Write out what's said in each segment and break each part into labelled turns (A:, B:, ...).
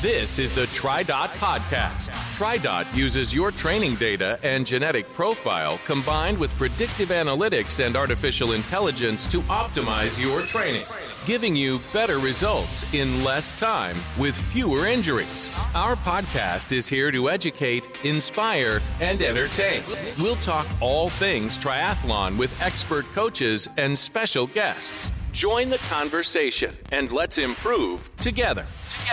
A: This is the TriDot Podcast. TriDot uses your training data and genetic profile combined with predictive analytics and artificial intelligence to optimize your training, giving you better results in less time with fewer injuries. Our podcast is here to educate, inspire, and entertain. We'll talk all things triathlon with expert coaches and special guests. Join the conversation and let's improve together.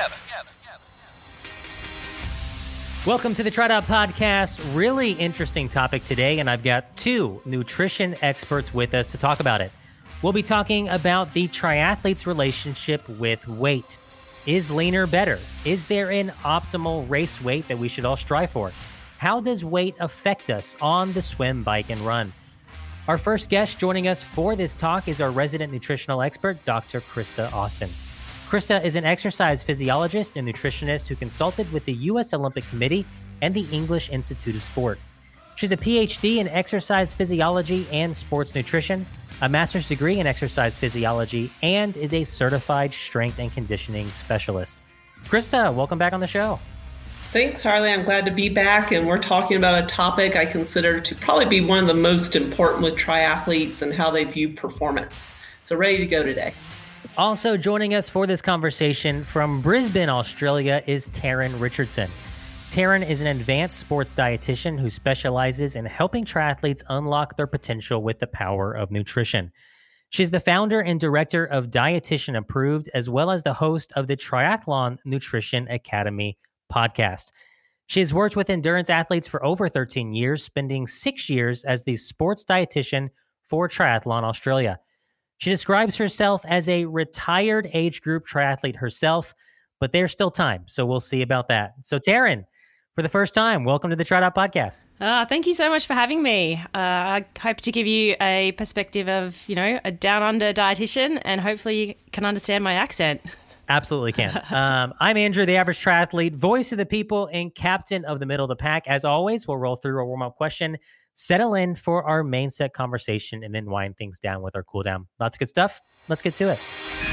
B: Welcome to the TriDot Podcast. Really interesting topic today, and I've got two nutrition experts with us to talk about it. We'll be talking about the triathlete's relationship with weight. Is leaner better? Is there an optimal race weight that we should all strive for? How does weight affect us on the swim, bike, and run? Our first guest joining us for this talk is our resident nutritional expert, Dr. Krista Austin. Krista is an exercise physiologist and nutritionist who consulted with the U.S. Olympic Committee and the English Institute of Sport. She's a PhD in exercise physiology and sports nutrition, a master's degree in exercise physiology, and is a certified strength and conditioning specialist. Krista, welcome back on the show.
C: Thanks, Harley. I'm glad to be back, and we're talking about a topic I consider to probably be one of the most important with triathletes and how they view performance. So ready to go today.
B: Also joining us for this conversation from Brisbane, Australia, is Taryn Richardson. Taryn is an advanced sports dietitian who specializes in helping triathletes unlock their potential with the power of nutrition. She's the founder and director of Dietitian Approved, as well as the host of the Triathlon Nutrition Academy podcast. She has worked with endurance athletes for over 13 years, spending 6 years as the sports dietitian for Triathlon Australia. She describes herself as a retired age group triathlete herself, but there's still time, so we'll see about that. So Taryn, for the first time, welcome to the TriDot Podcast.
D: Thank you so much for having me. I hope to give you a perspective of, a down-under dietitian, and hopefully you can understand my accent.
B: Absolutely can. I'm Andrew, the average triathlete, voice of the people, and captain of the middle of the pack. As always, we'll roll through a warm-up question, settle in for our main set conversation, and then wind things down with our cool down. Lots of good stuff. Let's get to it.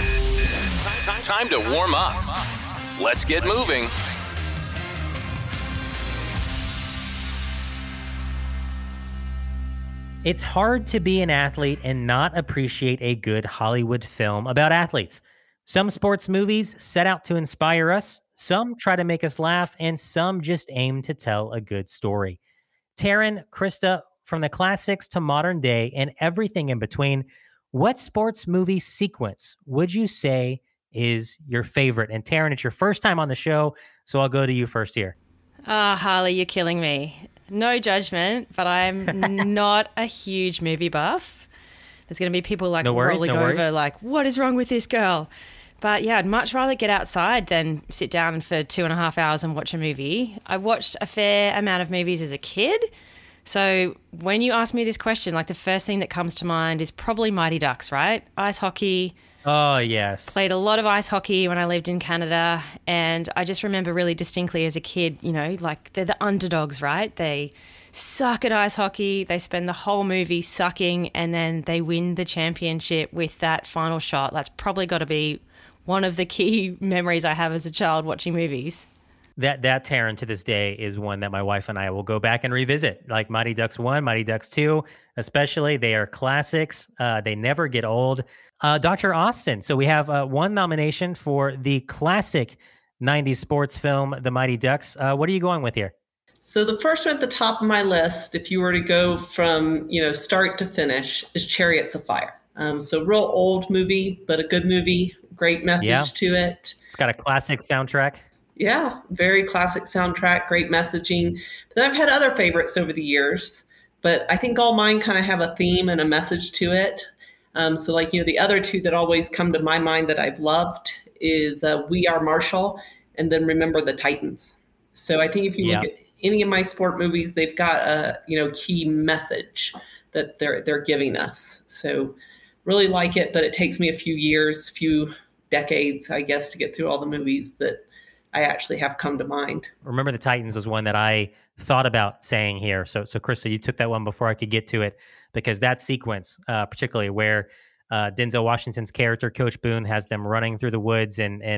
A: Time to warm up. Let's get moving.
B: It's hard to be an athlete and not appreciate a good Hollywood film about athletes. Some sports movies set out to inspire us, some try to make us laugh, and some just aim to tell a good story. Taryn, Krista, from the classics to modern day and everything in between, what sports movie sequence would you say is your favorite? And Taryn, it's your first time on the show, so I'll go to you first here.
D: Harley, you're killing me. No judgment, but I'm not a huge movie buff. There's going to be people rolling over like, what is wrong with this girl? But yeah, I'd much rather get outside than sit down for 2.5 hours and watch a movie. I watched a fair amount of movies as a kid. So when you ask me this question, the first thing that comes to mind is probably Mighty Ducks, right? Ice hockey.
B: Oh, yes.
D: Played a lot of ice hockey when I lived in Canada. And I just remember really distinctly as a kid, they're the underdogs, right? They suck at ice hockey. They spend the whole movie sucking and then they win the championship with that final shot. That's probably got to be one of the key memories I have as a child watching movies.
B: That Taryn to this day is one that my wife and I will go back and revisit, like Mighty Ducks 1, Mighty Ducks 2, especially. They are classics. They never get old. Dr. Austin, so we have one nomination for the classic 90s sports film, The Mighty Ducks. What are you going with here?
C: So the first one at the top of my list, if you were to go from, start to finish, is Chariots of Fire. So real old movie, but a good movie, great message to it.
B: It's got a classic soundtrack.
C: Yeah, very classic soundtrack, great messaging. But then I've had other favorites over the years, but I think all mine kind of have a theme and a message to it. The other two that always come to my mind that I've loved is We Are Marshall and then Remember the Titans. So I think if you look at any of my sport movies, they've got a key message that they're giving us. So really like it, but it takes me a few decades, I guess, to get through all the movies that I actually have come to mind.
B: Remember the Titans was one that I thought about saying here. So Krista, you took that one before I could get to it, because that sequence, particularly where Denzel Washington's character, Coach Boone, has them running through the woods and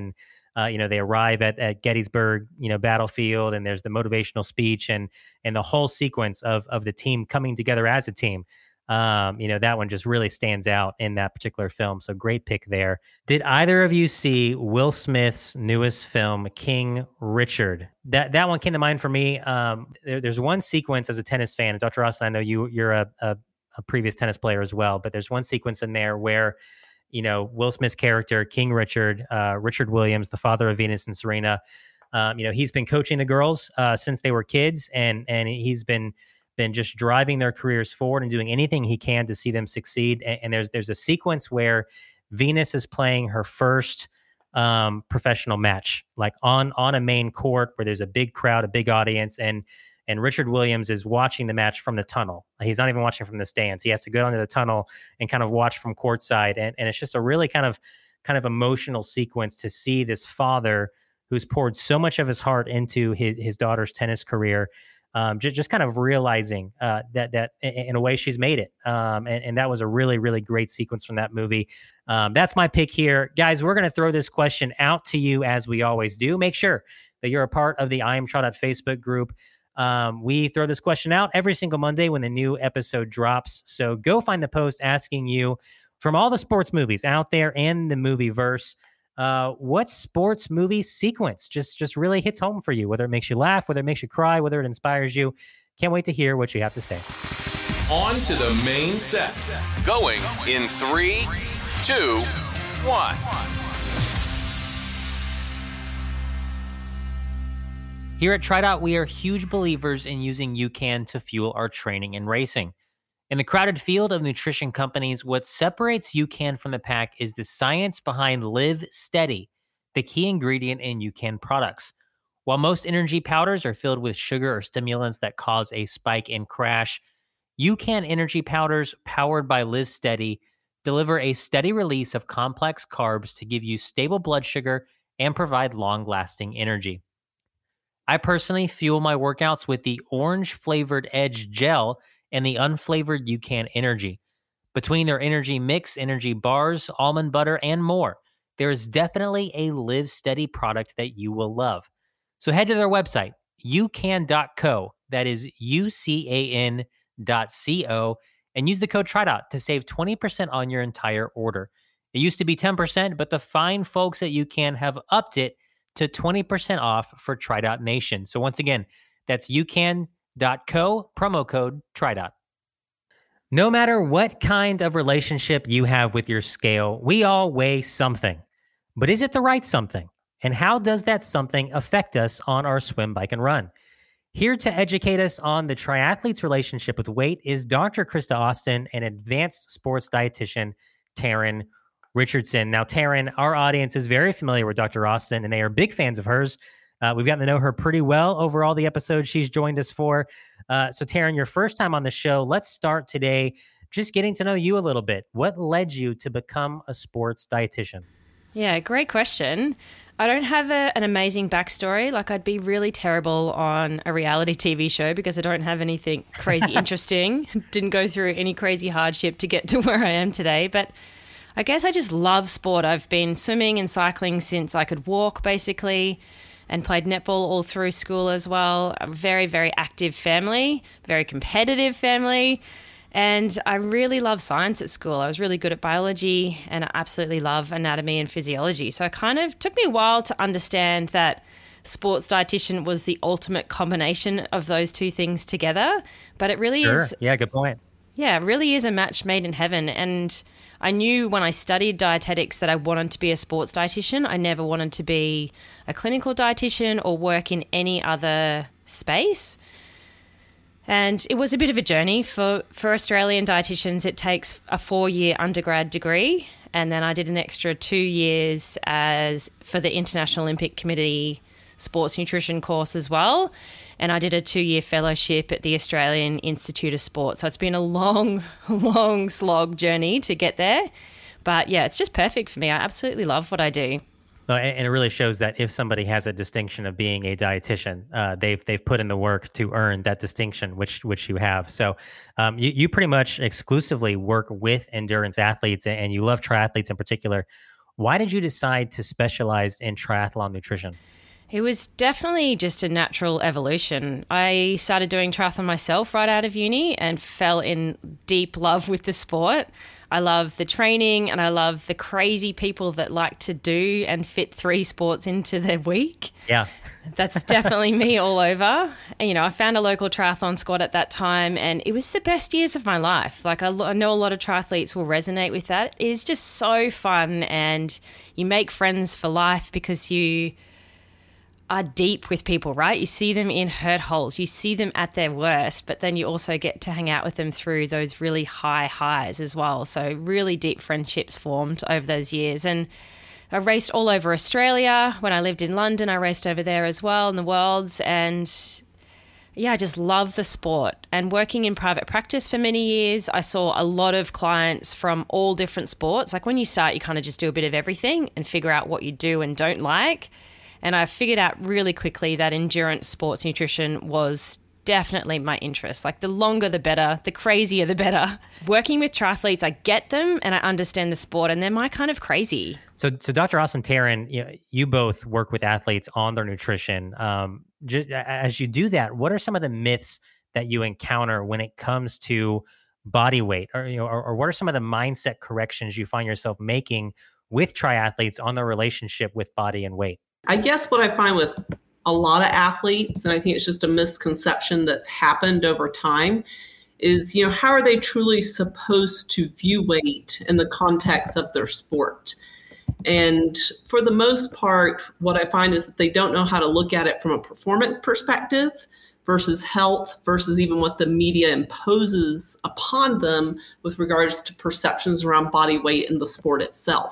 B: They arrive at Gettysburg, battlefield, and there's the motivational speech and the whole sequence of the team coming together as a team. That one just really stands out in that particular film. So great pick there. Did either of you see Will Smith's newest film, King Richard? That one came to mind for me. There's one sequence as a tennis fan, and Dr. Austin, I know you're a previous tennis player as well, but there's one sequence in there where, Will Smith's character, King Richard, Richard Williams, the father of Venus and Serena, he's been coaching the girls since they were kids, and he's been just driving their careers forward and doing anything he can to see them succeed. And there's a sequence where Venus is playing her first professional match, like on a main court where there's a big crowd, a big audience, and Richard Williams is watching the match from the tunnel. He's not even watching from the stands. He has to go into the tunnel and kind of watch from courtside. And it's just a really kind of emotional sequence to see this father who's poured so much of his heart into his daughter's tennis career, just kind of realizing that in a way she's made it. And that was a really, really great sequence from that movie. That's my pick here. Guys, we're going to throw this question out to you as we always do. Make sure that you're a part of the I Am Trot Facebook group. We throw this question out every single Monday when the new episode drops. So go find the post asking you, from all the sports movies out there and the movie verse, what sports movie sequence just really hits home for you, whether it makes you laugh, whether it makes you cry, whether it inspires you. Can't wait to hear what you have to say.
A: On to the main set. Going in 3, 2, 1.
B: Here at TriDot, we are huge believers in using UCAN to fuel our training and racing. In the crowded field of nutrition companies, what separates UCAN from the pack is the science behind Live Steady, the key ingredient in UCAN products. While most energy powders are filled with sugar or stimulants that cause a spike and crash, UCAN energy powders powered by Live Steady deliver a steady release of complex carbs to give you stable blood sugar and provide long-lasting energy. I personally fuel my workouts with the orange-flavored Edge Gel and the unflavored UCAN Energy. Between their energy mix, energy bars, almond butter, and more, there is definitely a Live Steady product that you will love. So head to their website, ucan.co, that is UCAN.co, and use the code TriDot to save 20% on your entire order. It used to be 10%, but the fine folks at UCAN have upped it to 20% off for TriDot Nation. So once again, that's ucan.co, promo code TriDot. No matter what kind of relationship you have with your scale, we all weigh something. But is it the right something? And how does that something affect us on our swim, bike, and run? Here to educate us on the triathlete's relationship with weight is Dr. Krista Austin and advanced sports dietitian Taryn Richardson. Now, Taryn, our audience is very familiar with Dr. Austin, and they are big fans of hers. We've gotten to know her pretty well over all the episodes she's joined us for. So, Taryn, your first time on the show, let's start today just getting to know you a little bit. What led you to become a sports dietitian?
D: Yeah, great question. I don't have an amazing backstory. Like, I'd be really terrible on a reality TV show because I don't have anything crazy interesting. Didn't go through any crazy hardship to get to where I am today. But I guess I just love sport. I've been swimming and cycling since I could walk, basically, and played netball all through school as well. A very, very active family, very competitive family. And I really love science at school. I was really good at biology, and I absolutely love anatomy and physiology. So it kind of took me a while to understand that sports dietitian was the ultimate combination of those two things together. But it really is.
B: Yeah, good point.
D: Yeah, it really is a match made in heaven. And I knew when I studied dietetics that I wanted to be a sports dietitian. I never wanted to be a clinical dietitian or work in any other space. And it was a bit of a journey. For Australian dietitians, it takes a 4-year undergrad degree. And then I did an extra 2 years for the International Olympic Committee sports nutrition course as well. And I did a 2-year fellowship at the Australian Institute of Sport. So it's been a long, long slog journey to get there. But yeah, it's just perfect for me. I absolutely love what I do.
B: And it really shows that if somebody has a distinction of being a dietitian, they've put in the work to earn that distinction, which you have. So you pretty much exclusively work with endurance athletes, and you love triathletes in particular. Why did you decide to specialize in triathlon nutrition?
D: It was definitely just a natural evolution. I started doing triathlon myself right out of uni and fell in deep love with the sport. I love the training and I love the crazy people that like to do and fit 3 sports into their week.
B: Yeah.
D: That's definitely me all over. And, I found a local triathlon squad at that time and it was the best years of my life. Like I know a lot of triathletes will resonate with that. It is just so fun and you make friends for life because you are deep with people, right? You see them in hurt holes, you see them at their worst, but then you also get to hang out with them through those really high highs as well. So really deep friendships formed over those years. And I raced all over Australia. When I lived in London, I raced over there as well in the Worlds. And yeah, I just love the sport. And working in private practice for many years, I saw a lot of clients from all different sports. Like when you start, you kind of just do a bit of everything and figure out what you do and don't like. And I figured out really quickly that endurance sports nutrition was definitely my interest. Like the longer, the better, the crazier, the better. Working with triathletes, I get them and I understand the sport and they're my kind of crazy.
B: So Dr. Ross and Taryn, you both work with athletes on their nutrition. Just, as you do that, what are some of the myths that you encounter when it comes to body weight, or what are some of the mindset corrections you find yourself making with triathletes on their relationship with body and weight?
C: I guess what I find with a lot of athletes, and I think it's just a misconception that's happened over time, is, how are they truly supposed to view weight in the context of their sport? And for the most part, what I find is that they don't know how to look at it from a performance perspective versus health versus even what the media imposes upon them with regards to perceptions around body weight and the sport itself.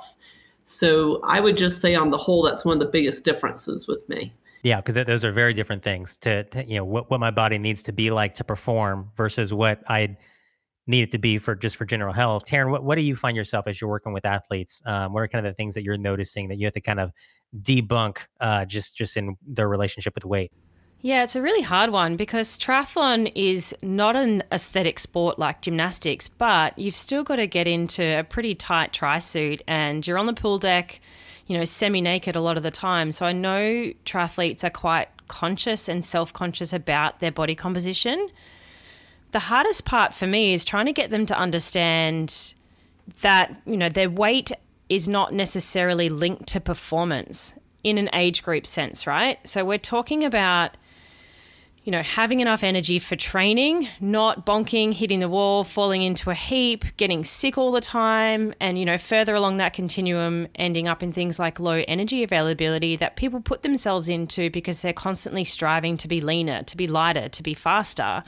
C: So I would just say on the whole, that's one of the biggest differences with me.
B: Yeah, because those are very different things to what my body needs to be like to perform versus what I need it to be for general health. Taryn, what do you find yourself as you're working with athletes? What are kind of the things that you're noticing that you have to kind of debunk just in their relationship with weight?
D: Yeah, it's a really hard one because triathlon is not an aesthetic sport like gymnastics, but you've still got to get into a pretty tight tri-suit and you're on the pool deck, semi-naked a lot of the time. So I know triathletes are quite conscious and self-conscious about their body composition. The hardest part for me is trying to get them to understand that, their weight is not necessarily linked to performance in an age group sense, right? So we're talking about having enough energy for training, not bonking, hitting the wall, falling into a heap, getting sick all the time, and, further along that continuum, ending up in things like low energy availability that people put themselves into because they're constantly striving to be leaner, to be lighter, to be faster.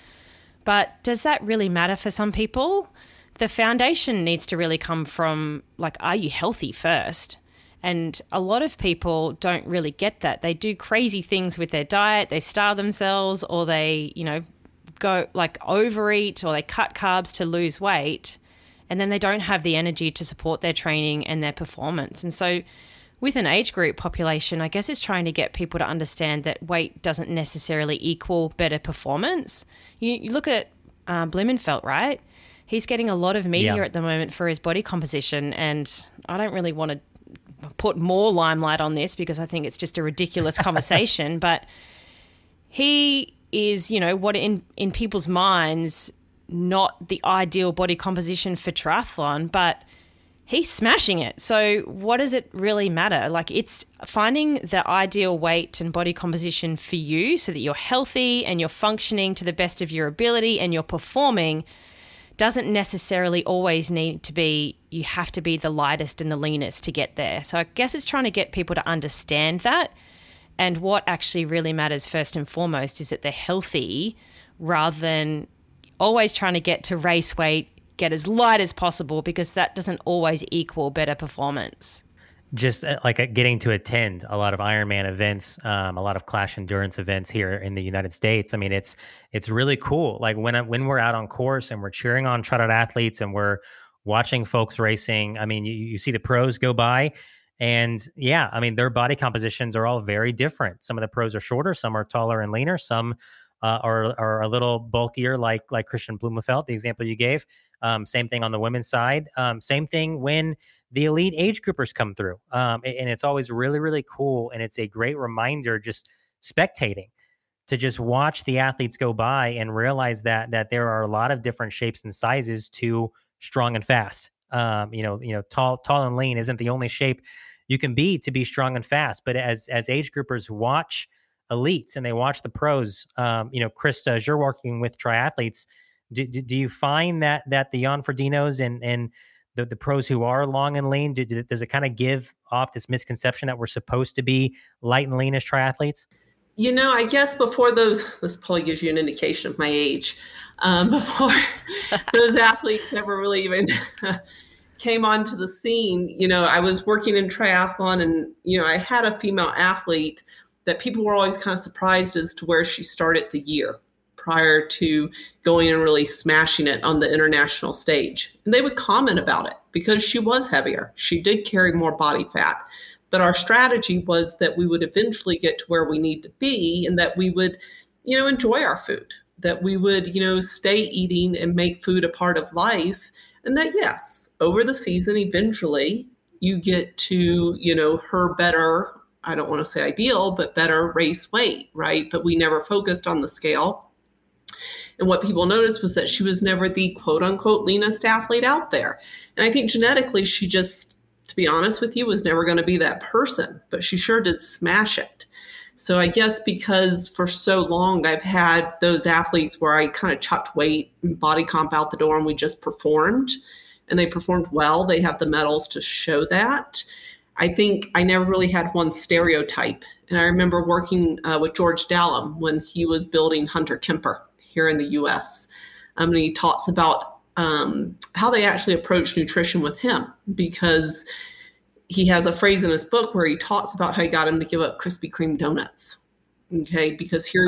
D: But does that really matter for some people? The foundation needs to really come from, are you healthy first? And a lot of people don't really get that. They do crazy things with their diet. They starve themselves or they, go overeat or they cut carbs to lose weight. And then they don't have the energy to support their training and their performance. And so with an age group population, I guess it's trying to get people to understand that weight doesn't necessarily equal better performance. You look at Blumenfeld, right? He's getting a lot of media at the moment for his body composition. And I don't really want to put more limelight on this because I think it's just a ridiculous conversation, but he is, what in people's minds, not the ideal body composition for triathlon, but he's smashing it. So what does it really matter? It's finding the ideal weight and body composition for you so that you're healthy and you're functioning to the best of your ability and you're performing doesn't necessarily always need to be, you have to be the lightest and the leanest to get there. So I guess it's trying to get people to understand that. And what actually really matters first and foremost is that they're healthy rather than always trying to get to race weight, get as light as possible, because that doesn't always equal better performance.
B: Just getting to attend a lot of Ironman events, a lot of Clash Endurance events here in the United States. I mean, it's really cool. Like when we're out on course and we're cheering on tryout athletes and we're watching folks racing. I mean, you see the pros go by, and yeah, I mean, their body compositions are all very different. Some of the pros are shorter, some are taller and leaner, some are a little bulkier, like Kristian Blummenfelt, the example you gave. Same thing on the women's side. Same thing when the elite age groupers come through. And it's always really, really cool. And it's a great reminder, just spectating, to just watch the athletes go by and realize that there are a lot of different shapes and sizes to strong and fast. Tall and lean isn't the only shape you can be to be strong and fast. But as age groupers watch elites and they watch the pros, Krista, as you're working with triathletes, do you find that the Jan Fredinos and the pros who are long and lean, does it kind of give off this misconception that we're supposed to be light and lean as triathletes?
C: I guess before this probably gives you an indication of my age. Before those athletes ever really even came onto the scene, I was working in triathlon, and, I had a female athlete that people were always kind of surprised as to where she started the year prior to going and really smashing it on the international stage. And they would comment about it because she was heavier. She did carry more body fat. But our strategy was that we would eventually get to where we need to be, and that we would, enjoy our food, that we would, stay eating and make food a part of life. And that, yes, over the season, eventually you get to, her better, I don't want to say ideal, but better race weight, right? But we never focused on the scale. And what people noticed was that she was never the quote unquote leanest athlete out there. And I think genetically, she just, to be honest with you, was never going to be that person, but she sure did smash it. So I guess because for so long I've had those athletes where I kind of chucked weight and body comp out the door and we just performed, and they performed well. They have the medals to show that. I think I never really had one stereotype. And I remember working with George Dallam when he was building Hunter Kemper here in the US. And he talks about how they actually approach nutrition with him, because he has a phrase in his book where he talks about how he got him to give up Krispy Kreme donuts. Okay. Because here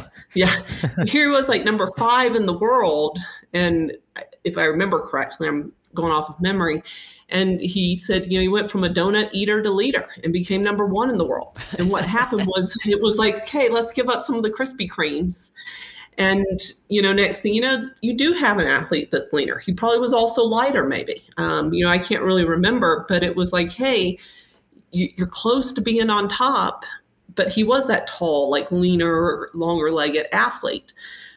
C: he was like number 5 in the world. And if I remember correctly, I'm going off of memory. And he said, he went from a donut eater to leader and became number 1 in the world. And what happened was, it was like, okay, let's give up some of the Krispy Kremes. And, next thing you do have an athlete that's leaner. He probably was also lighter, maybe. I can't really remember, but it was like, hey, you're close to being on top. But he was that tall, like leaner, longer legged athlete.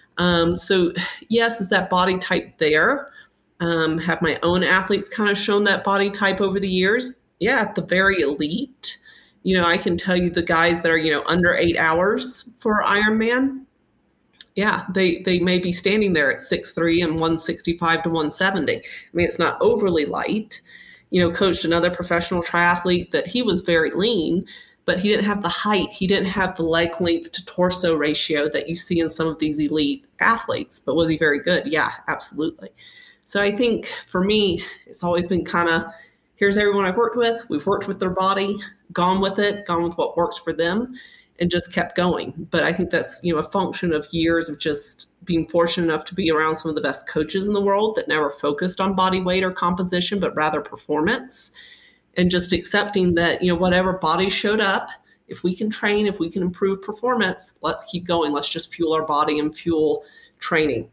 C: So yes, is that body type there? Have my own athletes kind of shown that body type over the years? Yeah, at the very elite. I can tell you the guys that are, under 8 hours for Ironman. Yeah, they may be standing there at 6'3" and 165 to 170. I mean, it's not overly light. Coached another professional triathlete that he was very lean, but he didn't have the height. He didn't have the leg length to torso ratio that you see in some of these elite athletes. But was he very good? Yeah, absolutely. So I think for me, it's always been kind of, here's everyone I've worked with. We've worked with their body, gone with what works for them, and just kept going. But I think that's, a function of years of just being fortunate enough to be around some of the best coaches in the world that never focused on body weight or composition, but rather performance. And just accepting that, whatever body showed up, if we can train, if we can improve performance, let's keep going. Let's just fuel our body and fuel training.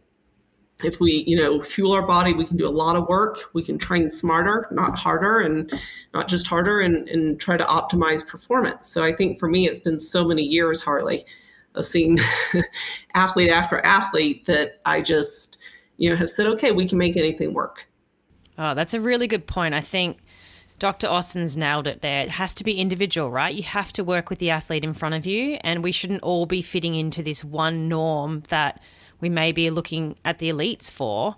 C: If we, fuel our body, we can do a lot of work. We can train smarter, not harder, and not just harder, and try to optimize performance. So I think for me, it's been so many years, Harley, of seeing athlete after athlete that I just, have said, okay, we can make anything work.
D: Oh, that's a really good point. I think Dr. Austin's nailed it there. It has to be individual, right? You have to work with the athlete in front of you, and we shouldn't all be fitting into this one norm that we may be looking at the elites for.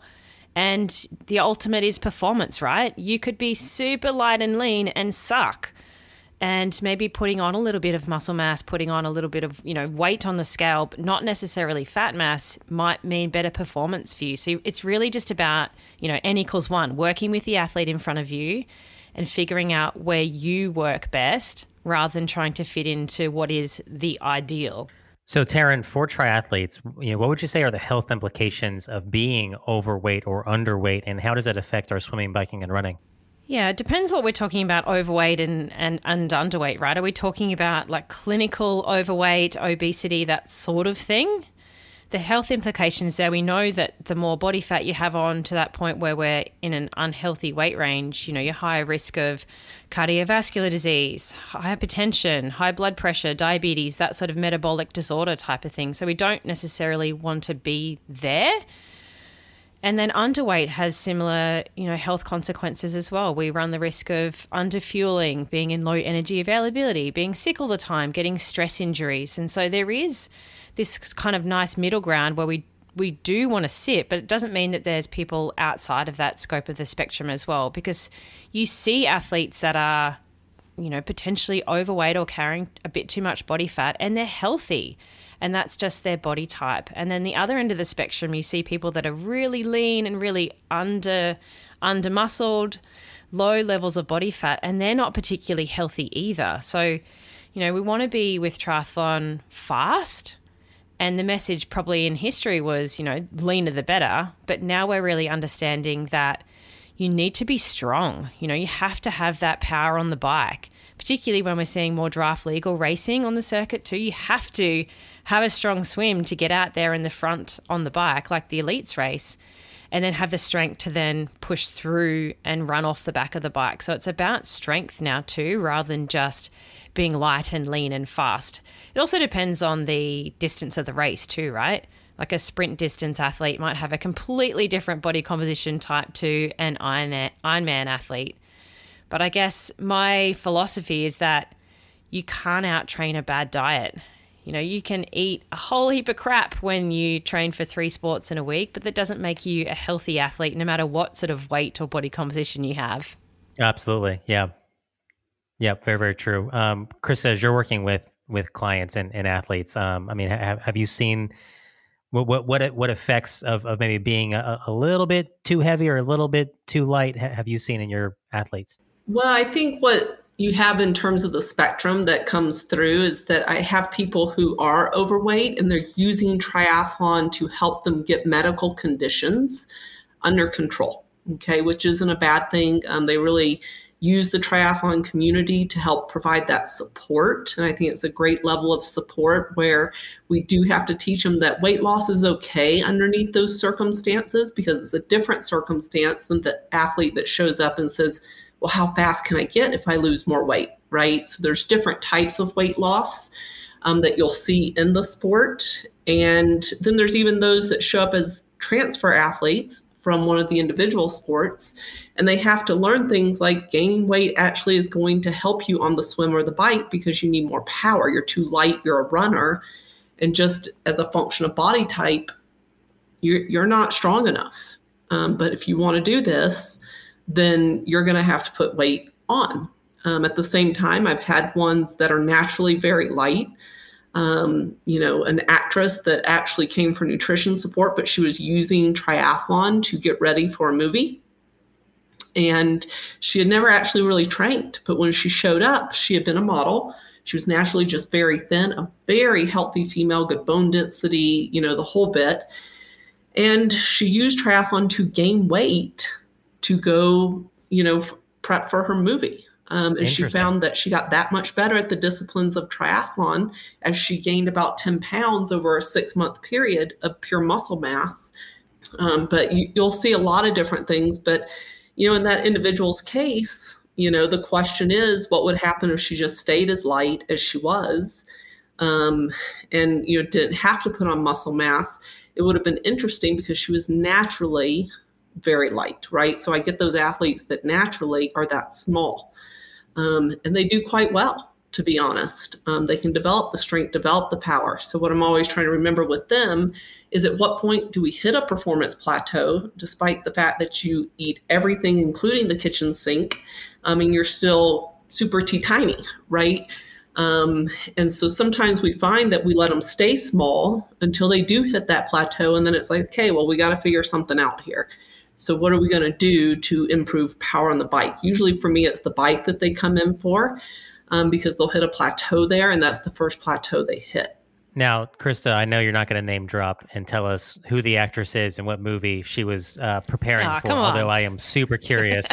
D: And the ultimate is performance, right? You could be super light and lean and suck. And maybe putting on a little bit of muscle mass, putting on a little bit of, weight on the scale, but not necessarily fat mass, might mean better performance for you. So it's really just about, N=1, working with the athlete in front of you and figuring out where you work best rather than trying to fit into what is the ideal.
B: So, Taryn, for triathletes, what would you say are the health implications of being overweight or underweight, and how does that affect our swimming, biking, and running?
D: Yeah, it depends what we're talking about, overweight and underweight, right? Are we talking about like clinical overweight, obesity, that sort of thing? the health implications there, we know that the more body fat you have on to that point where we're in an unhealthy weight range, you're higher risk of cardiovascular disease, hypertension, high blood pressure, diabetes, that sort of metabolic disorder type of thing. So we don't necessarily want to be there. And then underweight has similar, health consequences as well. We run the risk of underfueling, being in low energy availability, being sick all the time, getting stress injuries. And so there is this kind of nice middle ground where we do want to sit, but it doesn't mean that there's people outside of that scope of the spectrum as well, because you see athletes that are, potentially overweight or carrying a bit too much body fat, and they're healthy, and that's just their body type. And then the other end of the spectrum, you see people that are really lean and really under-muscled, low levels of body fat, and they're not particularly healthy either. So, we want to be with triathlon fast. And the message probably in history was, leaner the better. But now we're really understanding that you need to be strong. You have to have that power on the bike, particularly when we're seeing more draft legal racing on the circuit too. You have to have a strong swim to get out there in the front on the bike, like the elites race, and then have the strength to then push through and run off the back of the bike. So it's about strength now too, rather than just being light and lean and fast. It also depends on the distance of the race too, right? Like a sprint distance athlete might have a completely different body composition type to an Ironman athlete. But I guess my philosophy is that you can't out-train a bad diet. You can eat a whole heap of crap when you train for 3 sports in a week, but that doesn't make you a healthy athlete no matter what sort of weight or body composition you have.
B: Absolutely. Yeah. Yeah, very, very true. Krista, as you're working with clients and athletes, have you seen what effects of maybe being a little bit too heavy or a little bit too light have you seen in your athletes?
C: Well, I think what you have in terms of the spectrum that comes through is that I have people who are overweight and they're using triathlon to help them get medical conditions under control, okay, which isn't a bad thing. They really use the triathlon community to help provide that support. And I think it's a great level of support where we do have to teach them that weight loss is okay underneath those circumstances, because it's a different circumstance than the athlete that shows up and says, well, how fast can I get if I lose more weight, right? So there's different types of weight loss that you'll see in the sport. And then there's even those that show up as transfer athletes from one of the individual sports, and they have to learn things like gaining weight actually is going to help you on the swim or the bike because you need more power. You're too light, you're a runner, and just as a function of body type, you're not strong enough. But if you want to do this, then you're going to have to put weight on. At the same time, I've had ones that are naturally very light. An actress that actually came for nutrition support, but she was using triathlon to get ready for a movie. And she had never actually really trained. But when she showed up, she had been a model. She was naturally just very thin, a very healthy female, good bone density, the whole bit. And she used triathlon to gain weight to go, prep for her movie. And she found that she got that much better at the disciplines of triathlon as she gained about 10 pounds over a 6-month period of pure muscle mass. But you'll see a lot of different things. But, in that individual's case, the question is, what would happen if she just stayed as light as she was and, didn't have to put on muscle mass? It would have been interesting because she was naturally very light, right? So I get those athletes that naturally are that small. And they do quite well, to be honest. They can develop the strength, develop the power. So what I'm always trying to remember with them is at what point do we hit a performance plateau, despite the fact that you eat everything, including the kitchen sink, and you're still super tiny, right? And so sometimes we find that we let them stay small until they do hit that plateau. And then it's like, okay, well, we got to figure something out here. So what are we going to do to improve power on the bike? Usually for me, it's the bike that they come in for because they'll hit a plateau there, and that's the first plateau they hit.
B: Now, Krista, I know you're not going to name drop and tell us who the actress is and what movie she was preparing for, although I am super curious.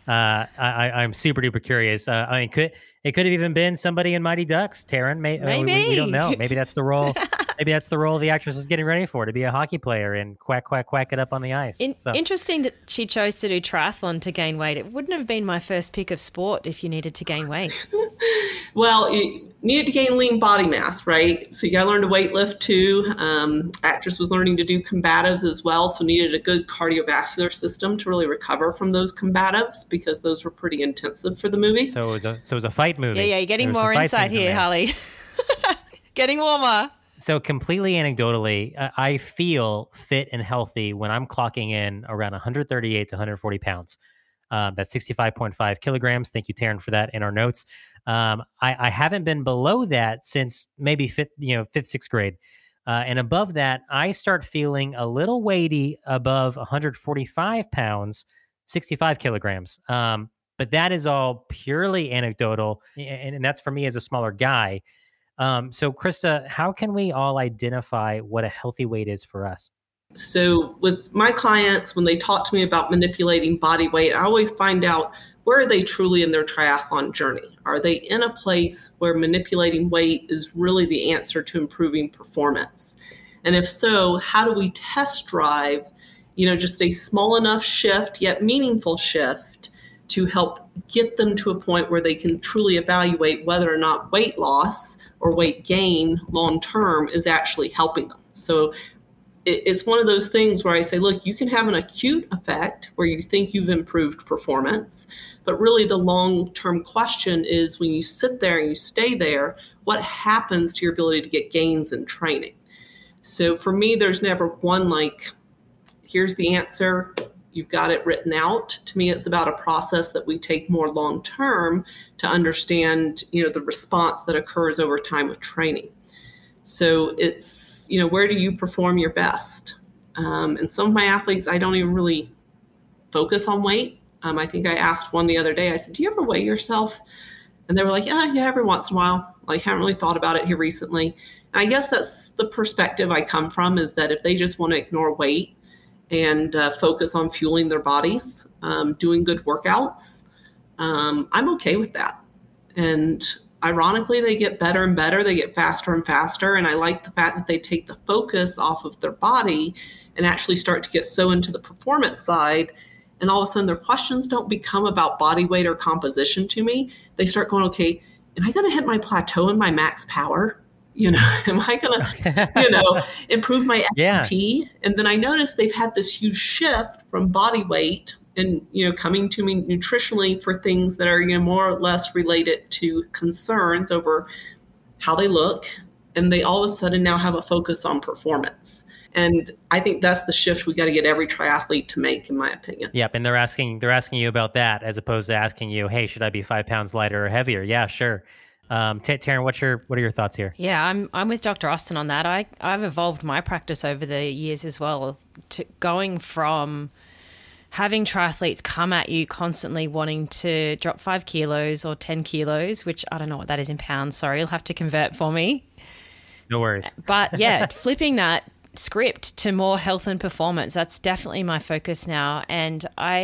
B: I'm super duper curious. It could have even been somebody in Mighty Ducks, Taryn. Maybe. We don't know. Maybe that's the role. Maybe that's the role the actress was getting ready for, to be a hockey player and quack, quack, quack it up on the ice.
D: Interesting that she chose to do triathlon to gain weight. It wouldn't have been my first pick of sport if you needed to gain weight.
C: Well, you needed to gain lean body mass, right? So you got to learn to weight lift too. Actress was learning to do combatives as well, so needed a good cardiovascular system to really recover from those combatives because those were pretty intensive for the movie.
B: So it was a fight movie.
D: Yeah, you're getting more insight here, Harley. Getting warmer.
B: So completely anecdotally, I feel fit and healthy when I'm clocking in around 138 to 140 pounds. That's 65.5 kilograms. Thank you, Taryn, for that in our notes. I haven't been below that since maybe fifth, sixth grade. And above that, I start feeling a little weighty above 145 pounds, 65 kilograms. But that is all purely anecdotal. And that's for me as a smaller guy. So Krista, how can we all identify what a healthy weight is for us?
C: So with my clients, when they talk to me about manipulating body weight, I always find out, where are they truly in their triathlon journey? Are they in a place where manipulating weight is really the answer to improving performance? And if so, how do we test drive, just a small enough shift, yet meaningful shift to help get them to a point where they can truly evaluate whether or not weight loss or weight gain long-term is actually helping them. So it's one of those things where I say, look, you can have an acute effect where you think you've improved performance, but really the long-term question is when you sit there and you stay there, what happens to your ability to get gains in training? So for me, there's never one here's the answer, you've got it written out. To me, it's about a process that we take more long-term to understand, the response that occurs over time with training. So it's, where do you perform your best? And some of my athletes, I don't even really focus on weight. I think I asked one the other day, I said, do you ever weigh yourself? And they were like, yeah, every once in a while. Haven't really thought about it here recently. And I guess that's the perspective I come from, is that if they just want to ignore weight and focus on fueling their bodies, doing good workouts, I'm okay with that. And ironically, they get better and better. They get faster and faster. And I like the fact that they take the focus off of their body and actually start to get so into the performance side. And all of a sudden, their questions don't become about body weight or composition to me. They start going, okay, am I going to hit my plateau and my max power? Am I going to, improve my FTP? Yeah. And then I noticed they've had this huge shift from body weight and, coming to me nutritionally for things that are, more or less related to concerns over how they look. And they all of a sudden now have a focus on performance. And I think that's the shift we got to get every triathlete to make, in my opinion.
B: Yep. And they're asking you about that as opposed to asking you, hey, should I be 5 pounds lighter or heavier? Yeah, sure. Taryn, what are your thoughts here?
D: Yeah, I'm with Dr. Austin on that. I've evolved my practice over the years as well, to going from having triathletes come at you constantly wanting to drop 5 kilos or 10 kilos, which I don't know what that is in pounds. Sorry, you'll have to convert for me.
B: No worries.
D: But yeah, flipping that script to more health and performance, that's definitely my focus now. And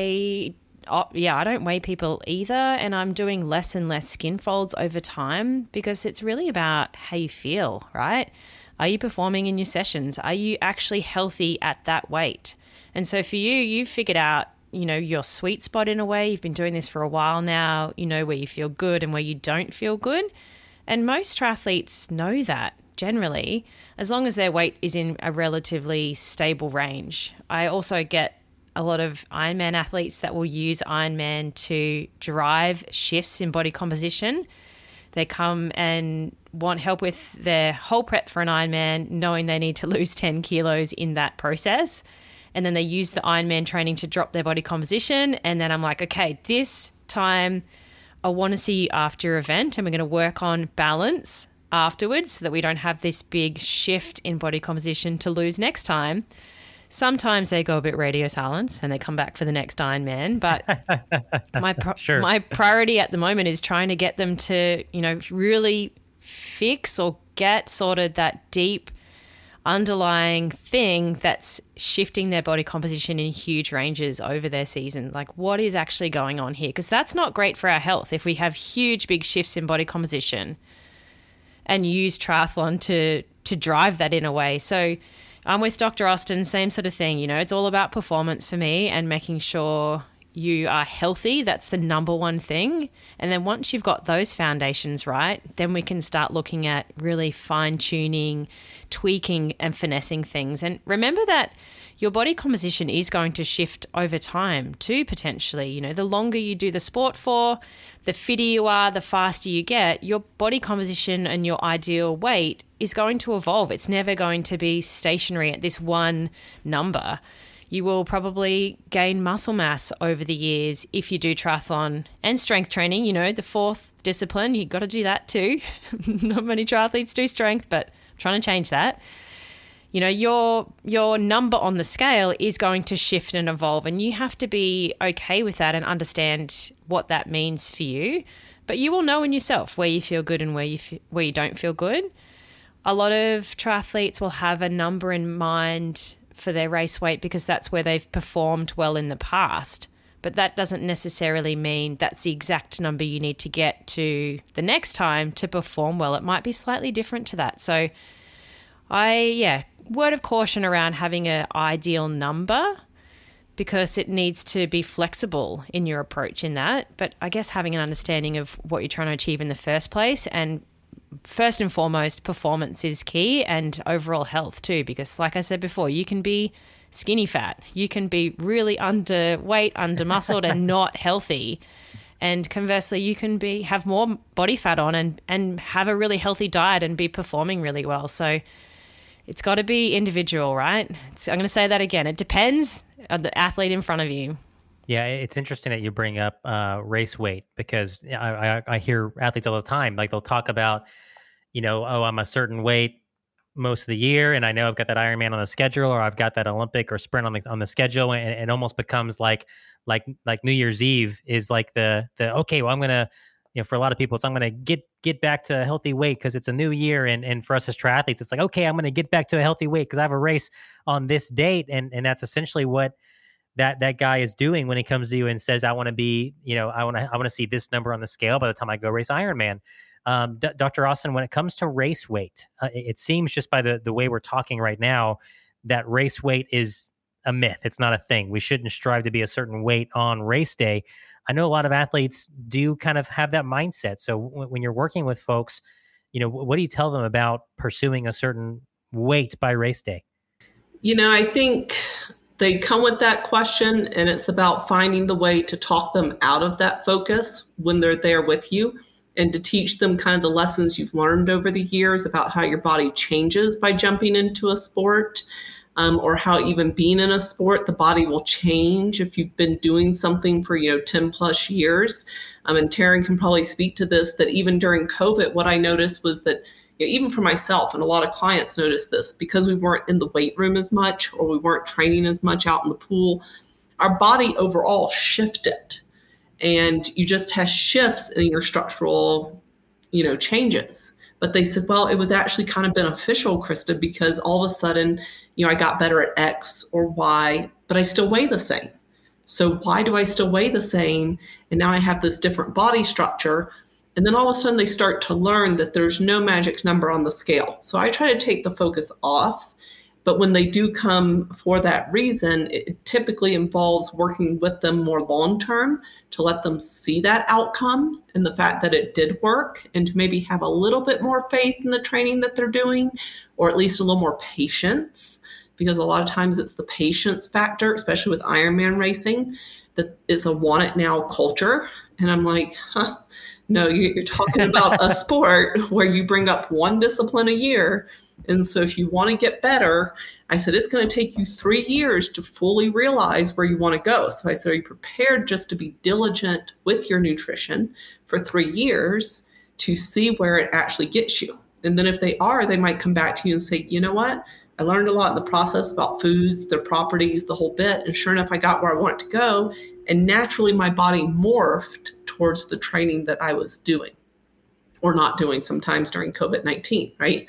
D: I don't weigh people either. And I'm doing less and less skin folds over time because it's really about how you feel, right? Are you performing in your sessions? Are you actually healthy at that weight? And so for you've figured out, your sweet spot in a way. You've been doing this for a while now. You know where you feel good and where you don't feel good. And most triathletes know that generally, as long as their weight is in a relatively stable range. I also get a lot of Ironman athletes that will use Ironman to drive shifts in body composition. They come and want help with their whole prep for an Ironman, knowing they need to lose 10 kilos in that process. And then they use the Ironman training to drop their body composition. And then I'm like, okay, this time I want to see you after your event, and we're going to work on balance afterwards so that we don't have this big shift in body composition to lose next time. Sometimes they go a bit radio silence and they come back for the next Ironman. But my priority at the moment is trying to get them to, really fix or get sorted that deep underlying thing that's shifting their body composition in huge ranges over their season. Like, what is actually going on here? Because that's not great for our health if we have huge, big shifts in body composition and use triathlon to to drive that in a way. So I'm with Dr. Austin, same sort of thing. It's all about performance for me and making sure you are healthy. That's the number one thing. And then once you've got those foundations right, then we can start looking at really fine-tuning, tweaking and finessing things. And remember that your body composition is going to shift over time too, potentially. The longer you do the sport for, the fitter you are, the faster you get, your body composition and your ideal weight is going to evolve. It's never going to be stationary at this one number. You will probably gain muscle mass over the years if you do triathlon and strength training. The fourth discipline, you've got to do that too. Not many triathletes do strength, but I'm trying to change that. Your number on the scale is going to shift and evolve, and you have to be okay with that and understand what that means for you. But you will know in yourself where you feel good and where you don't feel good. A lot of triathletes will have a number in mind for their race weight because that's where they've performed well in the past. But that doesn't necessarily mean that's the exact number you need to get to the next time to perform well. It might be slightly different to that. So word of caution around having an ideal number, because it needs to be flexible in your approach in that. But I guess having an understanding of what you're trying to achieve in the first place, and first and foremost, performance is key, and overall health too, because like I said before, you can be skinny fat, you can be really underweight, under-muscled and not healthy. And conversely, you can have more body fat on and have a really healthy diet and be performing really well. So it's got to be individual, right? I'm going to say that again. It depends on the athlete in front of you.
B: Yeah, it's interesting that you bring up race weight, because I hear athletes all the time, like they'll talk about, I'm a certain weight most of the year, and I know I've got that Ironman on the schedule, or I've got that Olympic or sprint on the schedule, and it almost becomes like New Year's Eve is like the okay, well, I'm gonna, for a lot of people, I'm gonna get back to a healthy weight because it's a new year, and for us as triathletes, it's like, okay, I'm gonna get back to a healthy weight because I have a race on this date, and that's essentially what that guy is doing when he comes to you and says, I want to be, I want to see this number on the scale by the time I go race Ironman. Dr. Austin, when it comes to race weight, it seems just by the way we're talking right now that race weight is a myth. It's not a thing. We shouldn't strive to be a certain weight on race day. I know a lot of athletes do kind of have that mindset. So when you're working with folks, what do you tell them about pursuing a certain weight by race day?
C: I think they come with that question, and it's about finding the way to talk them out of that focus when they're there with you, and to teach them kind of the lessons you've learned over the years about how your body changes by jumping into a sport, or how even being in a sport, the body will change if you've been doing something for 10 plus years. And Taryn can probably speak to this, that even during COVID, what I noticed was that even for myself, and a lot of clients noticed this, because we weren't in the weight room as much, or we weren't training as much out in the pool, our body overall shifted. And you just have shifts in your structural, changes. But they said, well, it was actually kind of beneficial, Krista, because all of a sudden, I got better at X or Y, but I still weigh the same. So why do I still weigh the same? And now I have this different body structure. And then all of a sudden they start to learn that there's no magic number on the scale. So I try to take the focus off. But when they do come for that reason, it typically involves working with them more long-term to let them see that outcome and the fact that it did work, and to maybe have a little bit more faith in the training that they're doing, or at least a little more patience, because a lot of times it's the patience factor, especially with Ironman racing, that is a want it now culture. And I'm like, no, you're talking about a sport where you bring up one discipline a year. And so if you want to get better, I said, it's going to take you 3 years to fully realize where you want to go. So I said, are you prepared just to be diligent with your nutrition for 3 years to see where it actually gets you? And then if they are, they might come back to you and say, you know what? I learned a lot in the process about foods, their properties, the whole bit. And sure enough, I got where I wanted to go. And naturally, my body morphed towards the training that I was doing or not doing sometimes during COVID-19, right?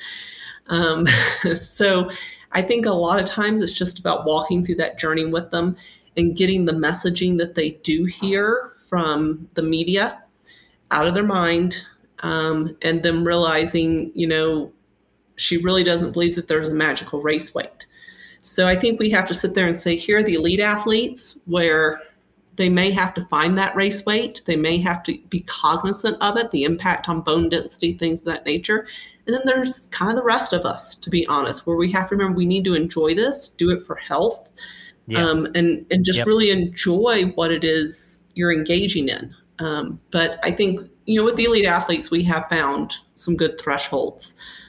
C: So I think a lot of times it's just about walking through that journey with them and getting the messaging that they do hear from the media out of their mind, and them realizing, she really doesn't believe that there's a magical race weight. So I think we have to sit there and say, here are the elite athletes where they may have to find that race weight. They may have to be cognizant of it, the impact on bone density, things of that nature. And then there's kind of the rest of us, to be honest, where we have to remember we need to enjoy this, do it for health, and just really enjoy what it is you're engaging in. But I think, with the elite athletes, we have found some good thresholds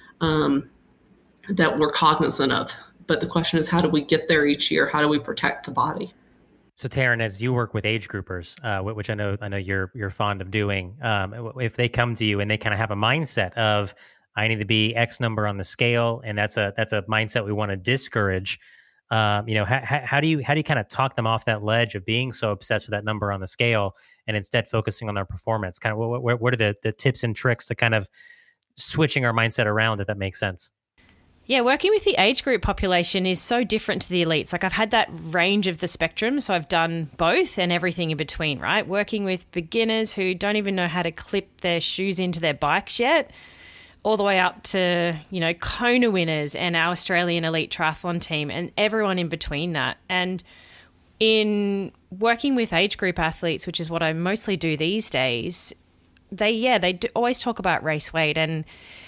C: that we're cognizant of. But the question is, how do we get there each year? How do we protect the body?
B: So Taryn, as you work with age groupers, which I know you're fond of doing, if they come to you and they kind of have a mindset of, I need to be X number on the scale, and that's a mindset we want to discourage. How do you kind of talk them off that ledge of being so obsessed with that number on the scale and instead focusing on their performance? Kind of what are the tips and tricks to kind of switching our mindset around, if that makes sense?
D: Yeah, working with the age group population is so different to the elites. Like, I've had that range of the spectrum, so I've done both and everything in between, right? Working with beginners who don't even know how to clip their shoes into their bikes yet, all the way up to, Kona winners and our Australian elite triathlon team and everyone in between that. And in working with age group athletes, which is what I mostly do these days, they do always talk about race weight. And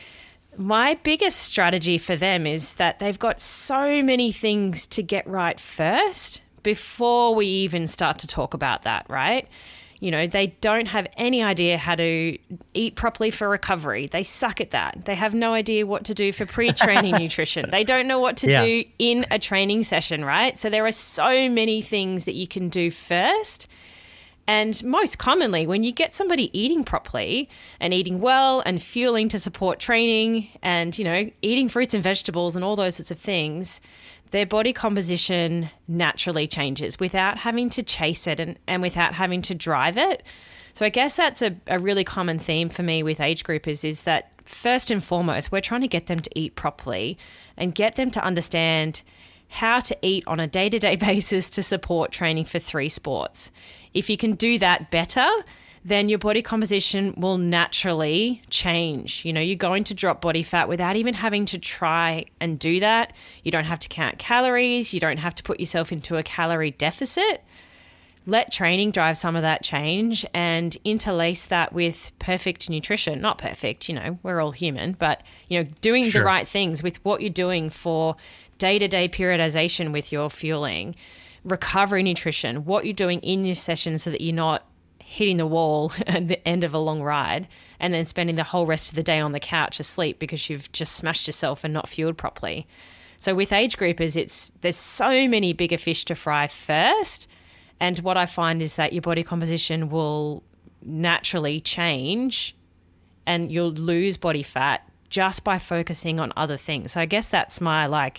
D: my biggest strategy for them is that they've got so many things to get right first before we even start to talk about that, right? They don't have any idea how to eat properly for recovery. They suck at that. They have no idea what to do for pre-training nutrition. They don't know what to do in a training session, right? So there are so many things that you can do first. And most commonly, when you get somebody eating properly and eating well and fueling to support training and, eating fruits and vegetables and all those sorts of things, their body composition naturally changes without having to chase it and without having to drive it. So I guess that's a really common theme for me with age groupers is that first and foremost, we're trying to get them to eat properly and get them to understand how to eat on a day-to-day basis to support training for 3 sports. If you can do that better, then your body composition will naturally change. You're going to drop body fat without even having to try and do that. You don't have to count calories. You don't have to put yourself into a calorie deficit. Let training drive some of that change and interlace that with perfect nutrition. Not perfect, we're all human, but, doing the right things with what you're doing for day-to-day periodization with your fueling, recovery nutrition, what you're doing in your session so that you're not hitting the wall at the end of a long ride and then spending the whole rest of the day on the couch asleep because you've just smashed yourself and not fueled properly. So with age groupers, there's so many bigger fish to fry first. And what I find is that your body composition will naturally change and you'll lose body fat just by focusing on other things. So I guess that's my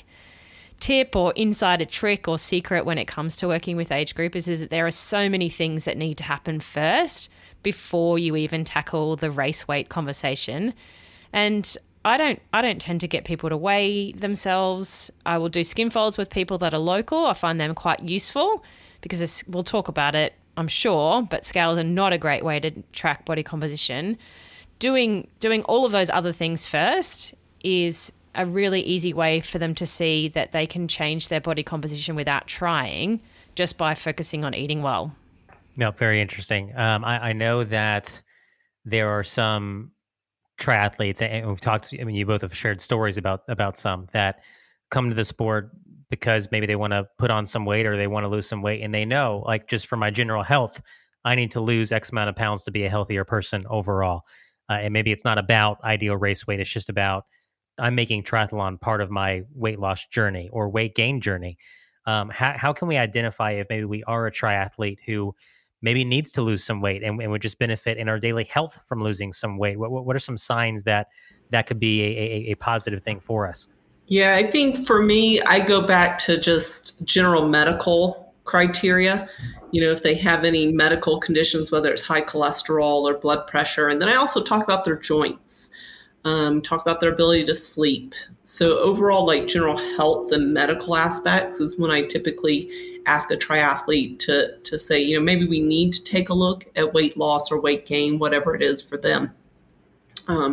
D: tip or insider trick or secret when it comes to working with age groupers is that there are so many things that need to happen first before you even tackle the race weight conversation. And I don't tend to get people to weigh themselves. I will do skin folds with people that are local. I find them quite useful because we'll talk about it, I'm sure, but scales are not a great way to track body composition. Doing all of those other things first is a really easy way for them to see that they can change their body composition without trying, just by focusing on eating well.
B: No, very interesting. I know that there are some triathletes, and we've talked, you both have shared stories about some that come to the sport because maybe they want to put on some weight or they want to lose some weight, and they know, just for my general health, I need to lose X amount of pounds to be a healthier person overall. And maybe it's not about ideal race weight. It's just about I'm making triathlon part of my weight loss journey or weight gain journey. How can we identify if maybe we are a triathlete who maybe needs to lose some weight and would just benefit in our daily health from losing some weight? What are some signs that could be a positive thing for us?
C: Yeah, I think for me, I go back to just general medical criteria. If they have any medical conditions, whether it's high cholesterol or blood pressure. And then I also talk about their joints, talk about their ability to sleep. So overall, general health and medical aspects is when I typically ask a triathlete to say, maybe we need to take a look at weight loss or weight gain, whatever it is for them.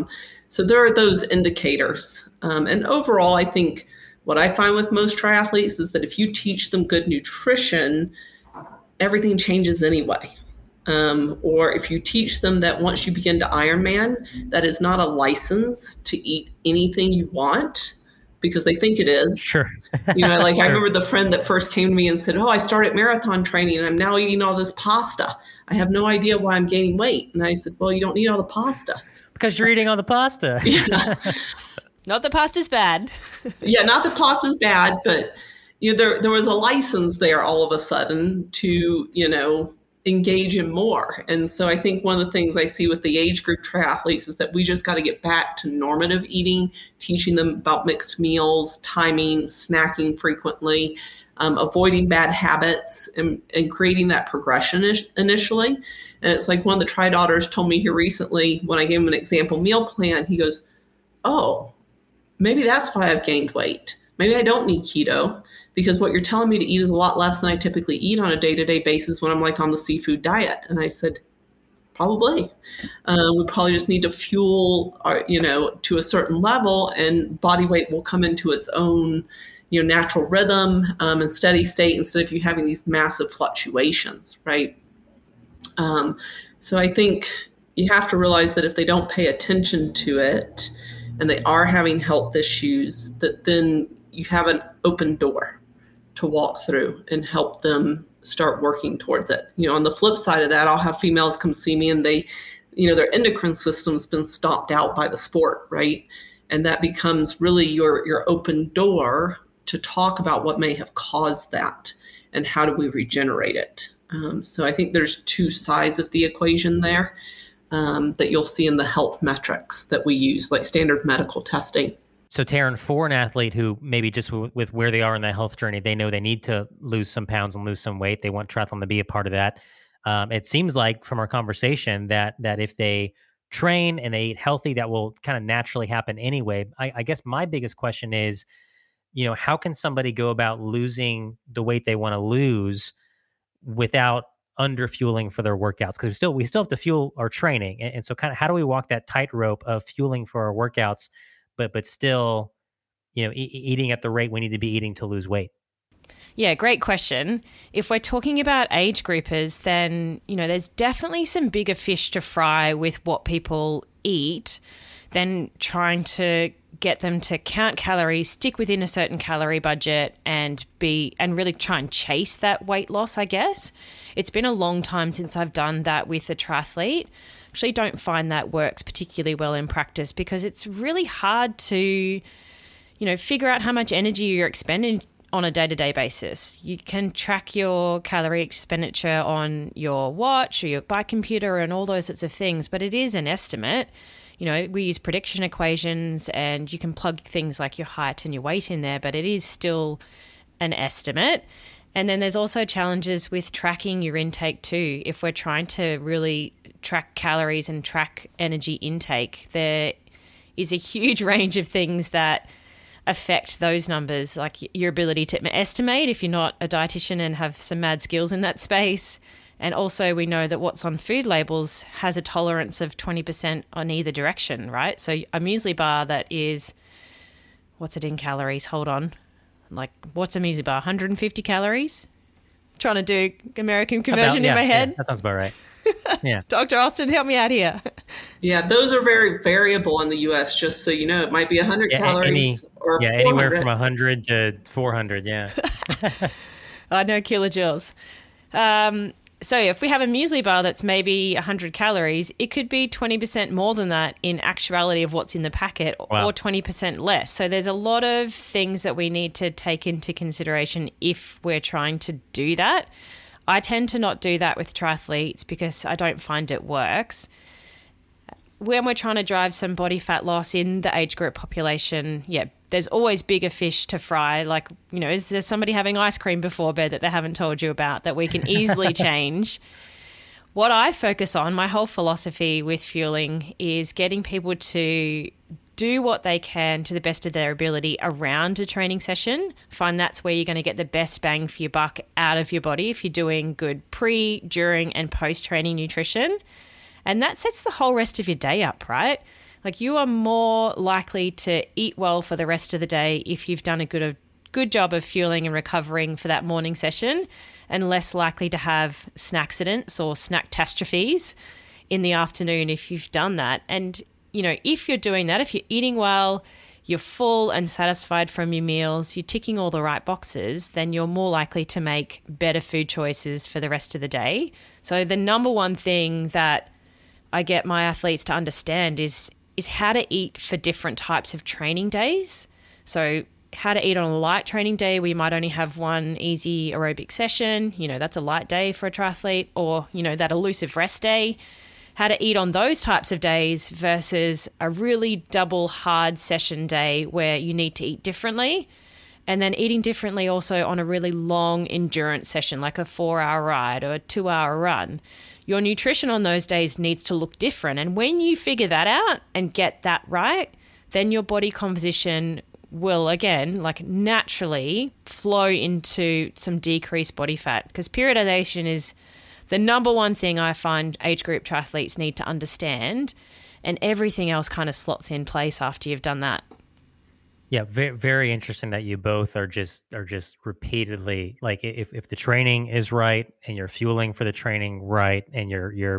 C: So there are those indicators. And overall, I think what I find with most triathletes is that if you teach them good nutrition, everything changes anyway. Or if you teach them that once you begin to Ironman, that is not a license to eat anything you want, because they think it is.
B: Sure.
C: Sure. I remember the friend that first came to me and said, I started marathon training and I'm now eating all this pasta. I have no idea why I'm gaining weight. And I said, well, you don't need all the pasta.
B: Because you're eating all the pasta.
C: Yeah.
D: Not the pasta's bad.
C: Yeah, not the pasta's bad, but there was a license there all of a sudden to, engage in more. And so I think one of the things I see with the age group triathletes is that we just got to get back to normative eating, teaching them about mixed meals, timing, snacking frequently, avoiding bad habits, and creating that progression initially. And it's like one of the tri daughters told me here recently when I gave him an example meal plan, he goes, oh, maybe that's why I've gained weight. Maybe I don't need keto, because what you're telling me to eat is a lot less than I typically eat on a day-to-day basis when I'm on the seafood diet. And I said, probably. We probably just need to fuel to a certain level, and body weight will come into its own, natural rhythm and steady state instead of you having these massive fluctuations, right? So I think you have to realize that if they don't pay attention to it and they are having health issues, that then you have an open door to walk through and help them start working towards it. On the flip side of that, I'll have females come see me and they, their endocrine system's been stopped out by the sport, right? And that becomes really your open door to talk about what may have caused that and how do we regenerate it. So I think there's two sides of the equation there that you'll see in the health metrics that we use, like standard medical testing.
B: So Taryn, for an athlete who maybe just with where they are in that health journey, they know they need to lose some pounds and lose some weight. They want triathlon to be a part of that. It seems like from our conversation that if they train and they eat healthy, that will kind of naturally happen anyway. I guess my biggest question is, how can somebody go about losing the weight they want to lose without under fueling for their workouts? Because we still have to fuel our training. And so kind of how do we walk that tightrope of fueling for our workouts, but still, eating at the rate we need to be eating to lose weight?
D: Yeah, great question. If we're talking about age groupers, then, there's definitely some bigger fish to fry with what people eat than trying to get them to count calories, stick within a certain calorie budget and really try and chase that weight loss, I guess. It's been a long time since I've done that with a triathlete. Actually don't find that works particularly well in practice because it's really hard to, figure out how much energy you're expending on a day-to-day basis. You can track your calorie expenditure on your watch or your bike computer and all those sorts of things, but it is an estimate. We use prediction equations and you can plug things like your height and your weight in there, but it is still an estimate. And then there's also challenges with tracking your intake too. If we're trying to really track calories and track energy intake, there is a huge range of things that affect those numbers, like your ability to estimate if you're not a dietitian and have some mad skills in that space. And also we know that what's on food labels has a tolerance of 20% on either direction, right? So a muesli bar that is, what's it in calories? Hold on. What's a muesli bar? 150 calories? Trying to do American conversion in my head.
B: Yeah, that sounds about right. Yeah.
D: Dr. Austin, help me out here.
C: Yeah, those are very variable in the U.S., just so you know. It might be 100 calories or 400.
B: Anywhere from 100 to 400, yeah.
D: I know kilojoules. So if we have a muesli bar that's maybe 100 calories, it could be 20% more than that in actuality of what's in the packet, or 20% less. So there's a lot of things that we need to take into consideration if we're trying to do that. I tend to not do that with triathletes because I don't find it works. When we're trying to drive some body fat loss in the age group population, there's always bigger fish to fry. Is there somebody having ice cream before bed that they haven't told you about that we can easily change? What I focus on, my whole philosophy with fueling, is getting people to do what they can to the best of their ability around a training session. Find that's where you're going to get the best bang for your buck out of your body if you're doing good pre, during, and post-training nutrition. And that sets the whole rest of your day up, right? Like, you are more likely to eat well for the rest of the day if you've done a good job of fueling and recovering for that morning session, and less likely to have snackcidents or snack-tastrophes in the afternoon if you've done that. And, you know, if you're doing that, if you're eating well, you're full and satisfied from your meals, you're ticking all the right boxes, then you're more likely to make better food choices for the rest of the day. So the number one thing that I get my athletes to understand is how to eat for different types of training days. So how to eat on a light training day where you might only have one easy aerobic session, you know, that's a light day for a triathlete, or, you know, that elusive rest day. How to eat on those types of days versus a really double hard session day where you need to eat differently. And then eating differently also on a really long endurance session, like a 4-hour ride or a 2-hour run. Your nutrition on those days needs to look different. And when you figure that out and get that right, then your body composition will, again, like naturally flow into some decreased body fat, because periodization is the number one thing I find age group triathletes need to understand, and everything else kind of slots in place after you've done that.
B: Yeah, very, very interesting that you both are just repeatedly, like, if the training is right and you're fueling for the training right, and you're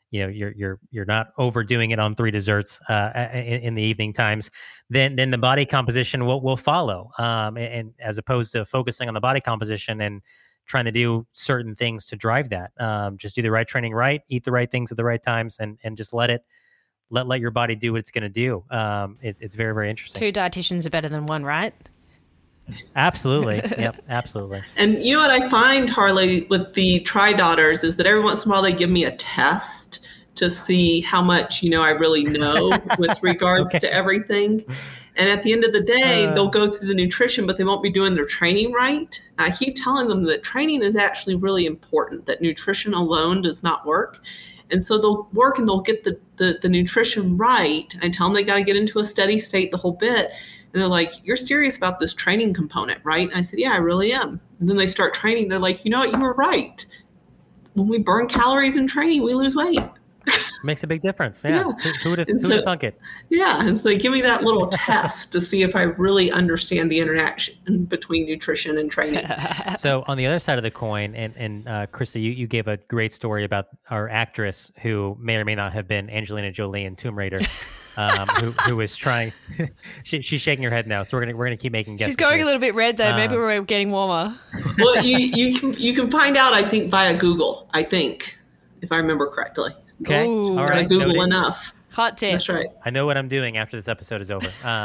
B: not overdoing it on 3 desserts in the evening times, then the body composition will follow. And as opposed to focusing on the body composition and trying to do certain things to drive that, just do the right training right, eat the right things at the right times, and just let your body do what it's going to do. It's very, very interesting.
D: 2 dietitians are better than 1, right?
B: Absolutely. Yep, absolutely.
C: And you know what I find, Harley, with the Tri-Daughters is that every once in a while they give me a test to see how much, you know, I really know with regards to everything. And at the end of the day, they'll go through the nutrition, but they won't be doing their training right. And I keep telling them that training is actually really important, that nutrition alone does not work. And so they'll work and they'll get the nutrition right. I tell them they got to get into a steady state the whole bit. And they're like, you're serious about this training component, right? And I said, yeah, I really am. And then they start training. They're like, you know what? You were right. When we burn calories in training, we lose weight.
B: Makes a big difference. Yeah. Who would have thunk it?
C: Yeah. And so they give me that little test to see if I really understand the interaction between nutrition and training.
B: So on the other side of the coin, and Krista, you gave a great story about our actress who may or may not have been Angelina Jolie in Tomb Raider, who was trying. She's shaking her head now, so we're gonna keep making guesses.
D: She's going
B: here.
D: A little bit red though. Maybe we're getting warmer.
C: Well, you can find out, I think, via Google. I think, if I remember correctly.
B: Okay.
C: Ooh, all right. Google noted. Enough.
D: Hot tip.
C: That's right.
B: I know what I'm doing after this episode is over.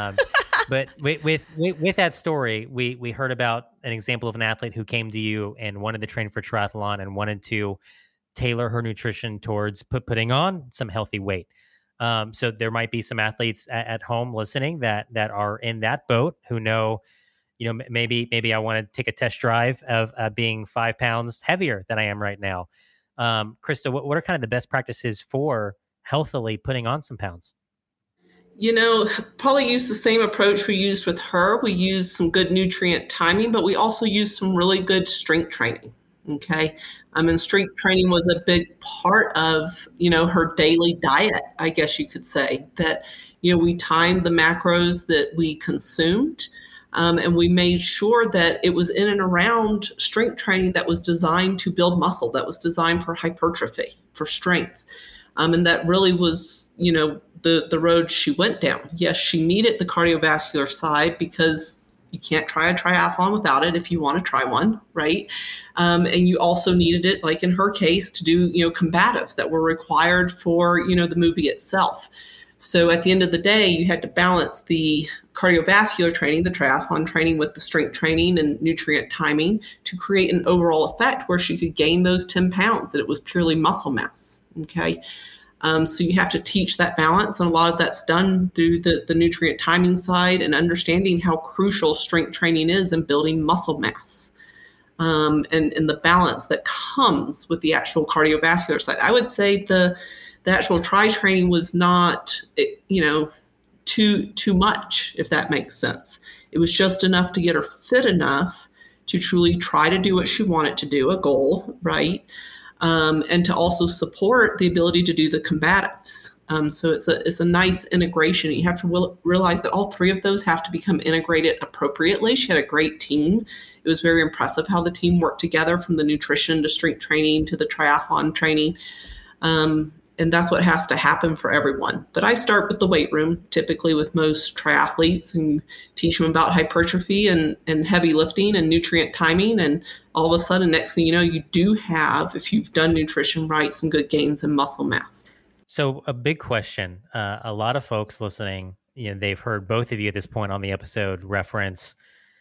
B: But with that story, we heard about an example of an athlete who came to you and wanted to train for triathlon and wanted to tailor her nutrition towards putting on some healthy weight. So there might be some athletes at home listening that are in that boat who know, you know, maybe I want to take a test drive of being 5 pounds heavier than I am right now. Krista, what are kind of the best practices for healthily putting on some pounds?
C: You know, probably use the same approach we used with her. We used some good nutrient timing, but we also used some really good strength training. Okay. And strength training was a big part of, you know, her daily diet, I guess you could say, that, you know, we timed the macros that we consumed. And we made sure that it was in and around strength training that was designed to build muscle, that was designed for hypertrophy, for strength. And that really was, you know, the road she went down. Yes, she needed the cardiovascular side because you can't try a triathlon without it if you want to try one, right? And you also needed it, like in her case, to do, you know, combatives that were required for, you know, the movie itself. So at the end of the day, you had to balance the cardiovascular training, the triathlon training, with the strength training and nutrient timing to create an overall effect where she could gain those 10 pounds, that it was purely muscle mass. Okay. So you have to teach that balance. And a lot of that's done through the nutrient timing side and understanding how crucial strength training is in building muscle mass. And the balance that comes with the actual cardiovascular side. I would say the actual training was not, you know, too much, if that makes sense. It was just enough to get her fit enough to truly try to do what she wanted to do, a goal, right? and to also support the ability to do the combatives. So it's a nice integration. You have to realize that all three of those have to become integrated appropriately. She had a great team. It was very impressive how the team worked together, from the nutrition to strength training to the triathlon training. And that's what has to happen for everyone. But I start with the weight room, typically with most triathletes, and teach them about hypertrophy and heavy lifting and nutrient timing. And all of a sudden, next thing you know, you do have, if you've done nutrition right, some good gains in muscle mass.
B: So a big question, a lot of folks listening, they've heard both of you at this point on the episode reference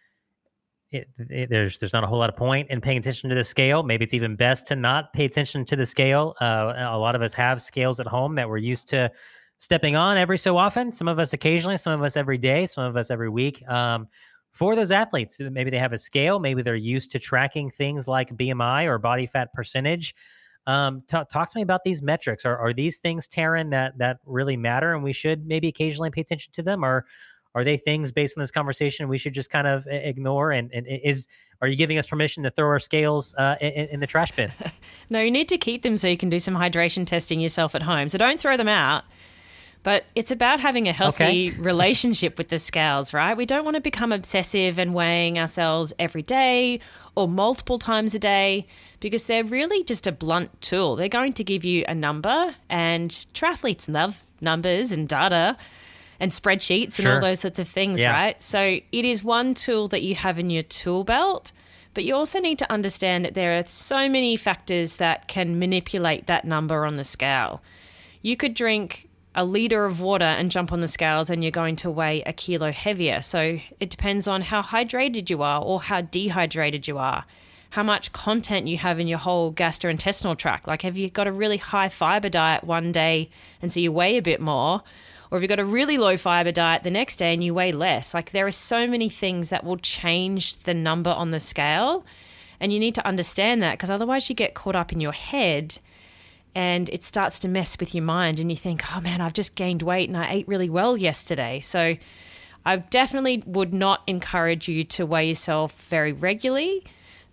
B: there's not a whole lot of point in paying attention to the scale. Maybe it's even best to not pay attention to the scale. A lot of us have scales at home that we're used to stepping on every so often. Some of us occasionally, some of us every day, some of us every week. For those athletes, maybe they have a scale, maybe they're used to tracking things like BMI or body fat percentage. Talk to me about these metrics. Are these things, Taryn, that really matter and we should maybe occasionally pay attention to them? Or are they things based on this conversation we should just kind of ignore? And are you giving us permission to throw our scales in the trash bin?
D: No, you need to keep them so you can do some hydration testing yourself at home. So don't throw them out. But it's about having a healthy relationship with the scales, right? We don't want to become obsessive and weighing ourselves every day or multiple times a day, because they're really just a blunt tool. They're going to give you a number, and triathletes love numbers and data and spreadsheets and all those sorts of things, right? So it is one tool that you have in your tool belt, but you also need to understand that there are so many factors that can manipulate that number on the scale. You could drink a liter of water and jump on the scales and you're going to weigh a kilo heavier. So it depends on how hydrated you are or how dehydrated you are, how much content you have in your whole gastrointestinal tract. Like, have you got a really high fiber diet one day and so you weigh a bit more? Or have you got a really low fiber diet the next day and you weigh less? Like, there are so many things that will change the number on the scale. And you need to understand that, because otherwise you get caught up in your head and it starts to mess with your mind and you think, oh man, I've just gained weight and I ate really well yesterday. So I definitely would not encourage you to weigh yourself very regularly.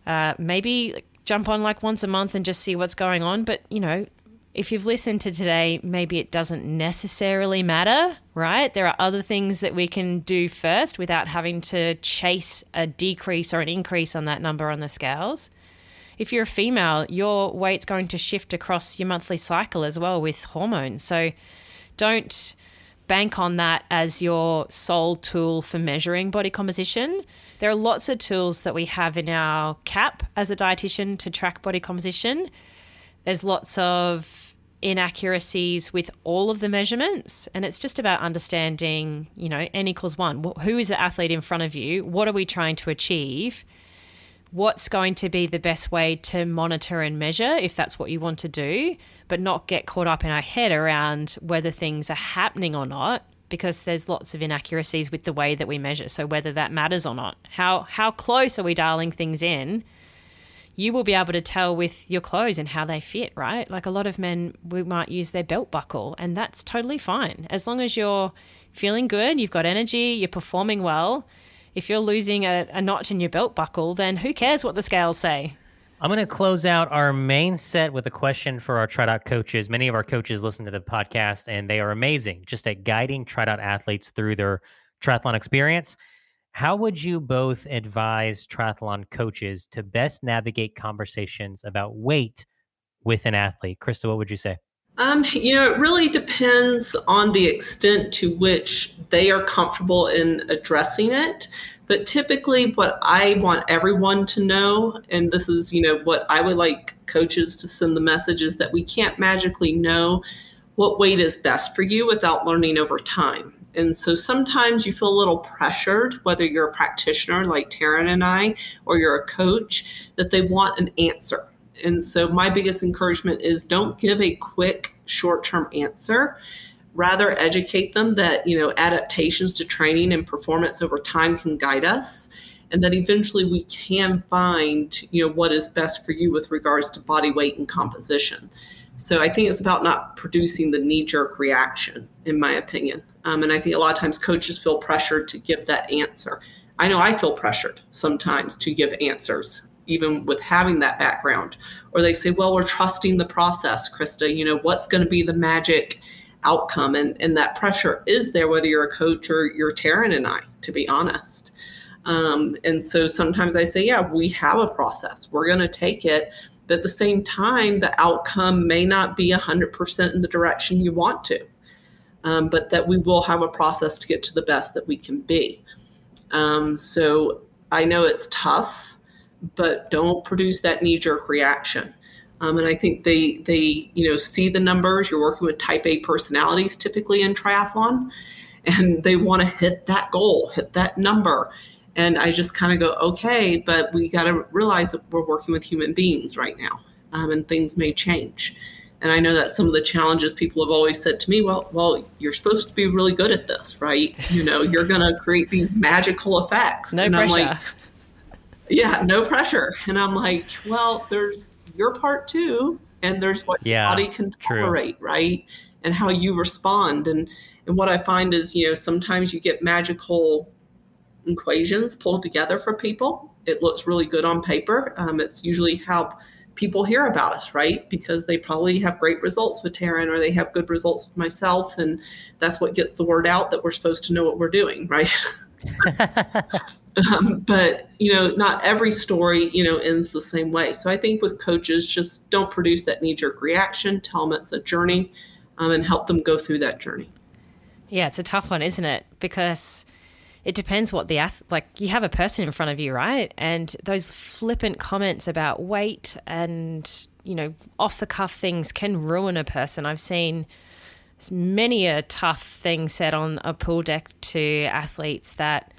D: Maybe jump on like once a month and just see what's going on. But, if you've listened to today, maybe it doesn't necessarily matter, right? There are other things that we can do first without having to chase a decrease or an increase on that number on the scales. If you're a female, your weight's going to shift across your monthly cycle as well with hormones. So don't bank on that as your sole tool for measuring body composition. There are lots of tools that we have in our CAP as a dietitian to track body composition. There's lots of inaccuracies with all of the measurements, and it's just about understanding, N equals 1. Who is the athlete in front of you? What are we trying to achieve? What's going to be the best way to monitor and measure if that's what you want to do, but not get caught up in our head around whether things are happening or not, because there's lots of inaccuracies with the way that we measure. So whether that matters or not, how close are we dialing things in? You will be able to tell with your clothes and how they fit, right? Like, a lot of men, we might use their belt buckle, and that's totally fine. As long as you're feeling good, you've got energy, you're performing well. If you're losing a notch in your belt buckle, then who cares what the scales say?
B: I'm going to close out our main set with a question for our TriDot coaches. Many of our coaches listen to the podcast, and they are amazing just at guiding TriDot athletes through their triathlon experience. How would you both advise triathlon coaches to best navigate conversations about weight with an athlete? Krista, what would you say?
C: It really depends on the extent to which they are comfortable in addressing it. But typically what I want everyone to know, and this is, what I would like coaches to send the message, is that we can't magically know what weight is best for you without learning over time. And so sometimes you feel a little pressured, whether you're a practitioner like Taryn and I, or you're a coach, that they want an answer. And so my biggest encouragement is don't give a quick short-term answer. Rather, educate them that, adaptations to training and performance over time can guide us, and that eventually we can find, what is best for you with regards to body weight and composition. So I think it's about not producing the knee-jerk reaction, in my opinion. And I think a lot of times coaches feel pressured to give that answer. I know I feel pressured sometimes to give answers, even with having that background. Or they say, well, we're trusting the process, Krista, what's going to be the magic outcome? And that pressure is there, whether you're a coach or you're Taryn and I, to be honest. And so sometimes I say, yeah, we have a process. We're going to take it. But at the same time, the outcome may not be 100% in the direction you want to, but that we will have a process to get to the best that we can be. So I know it's tough, but don't produce that knee-jerk reaction. And I think they see the numbers. You're working with type A personalities typically in triathlon, and they want to hit that goal, hit that number. And I just kind of go, okay, but we got to realize that we're working with human beings right now, and things may change. And I know that some of the challenges people have always said to me, well, you're supposed to be really good at this, right? You're going to create these magical effects.
D: No pressure.
C: I'm like, yeah, no pressure. And I'm like, well, there's your part too. And there's what your body can tolerate, right? And how you respond. And what I find is, sometimes you get magical equations pulled together for people. It looks really good on paper. It's usually how people hear about us, right? Because they probably have great results with Taryn, or they have good results with myself. And that's what gets the word out that we're supposed to know what we're doing, right? But, not every story, ends the same way. So I think with coaches, just don't produce that knee-jerk reaction. Tell them it's a journey, and help them go through that journey.
D: Yeah, it's a tough one, isn't it? Because it depends what you have a person in front of you, right? And those flippant comments about weight and, off the cuff things can ruin a person. I've seen many a tough thing said on a pool deck to athletes that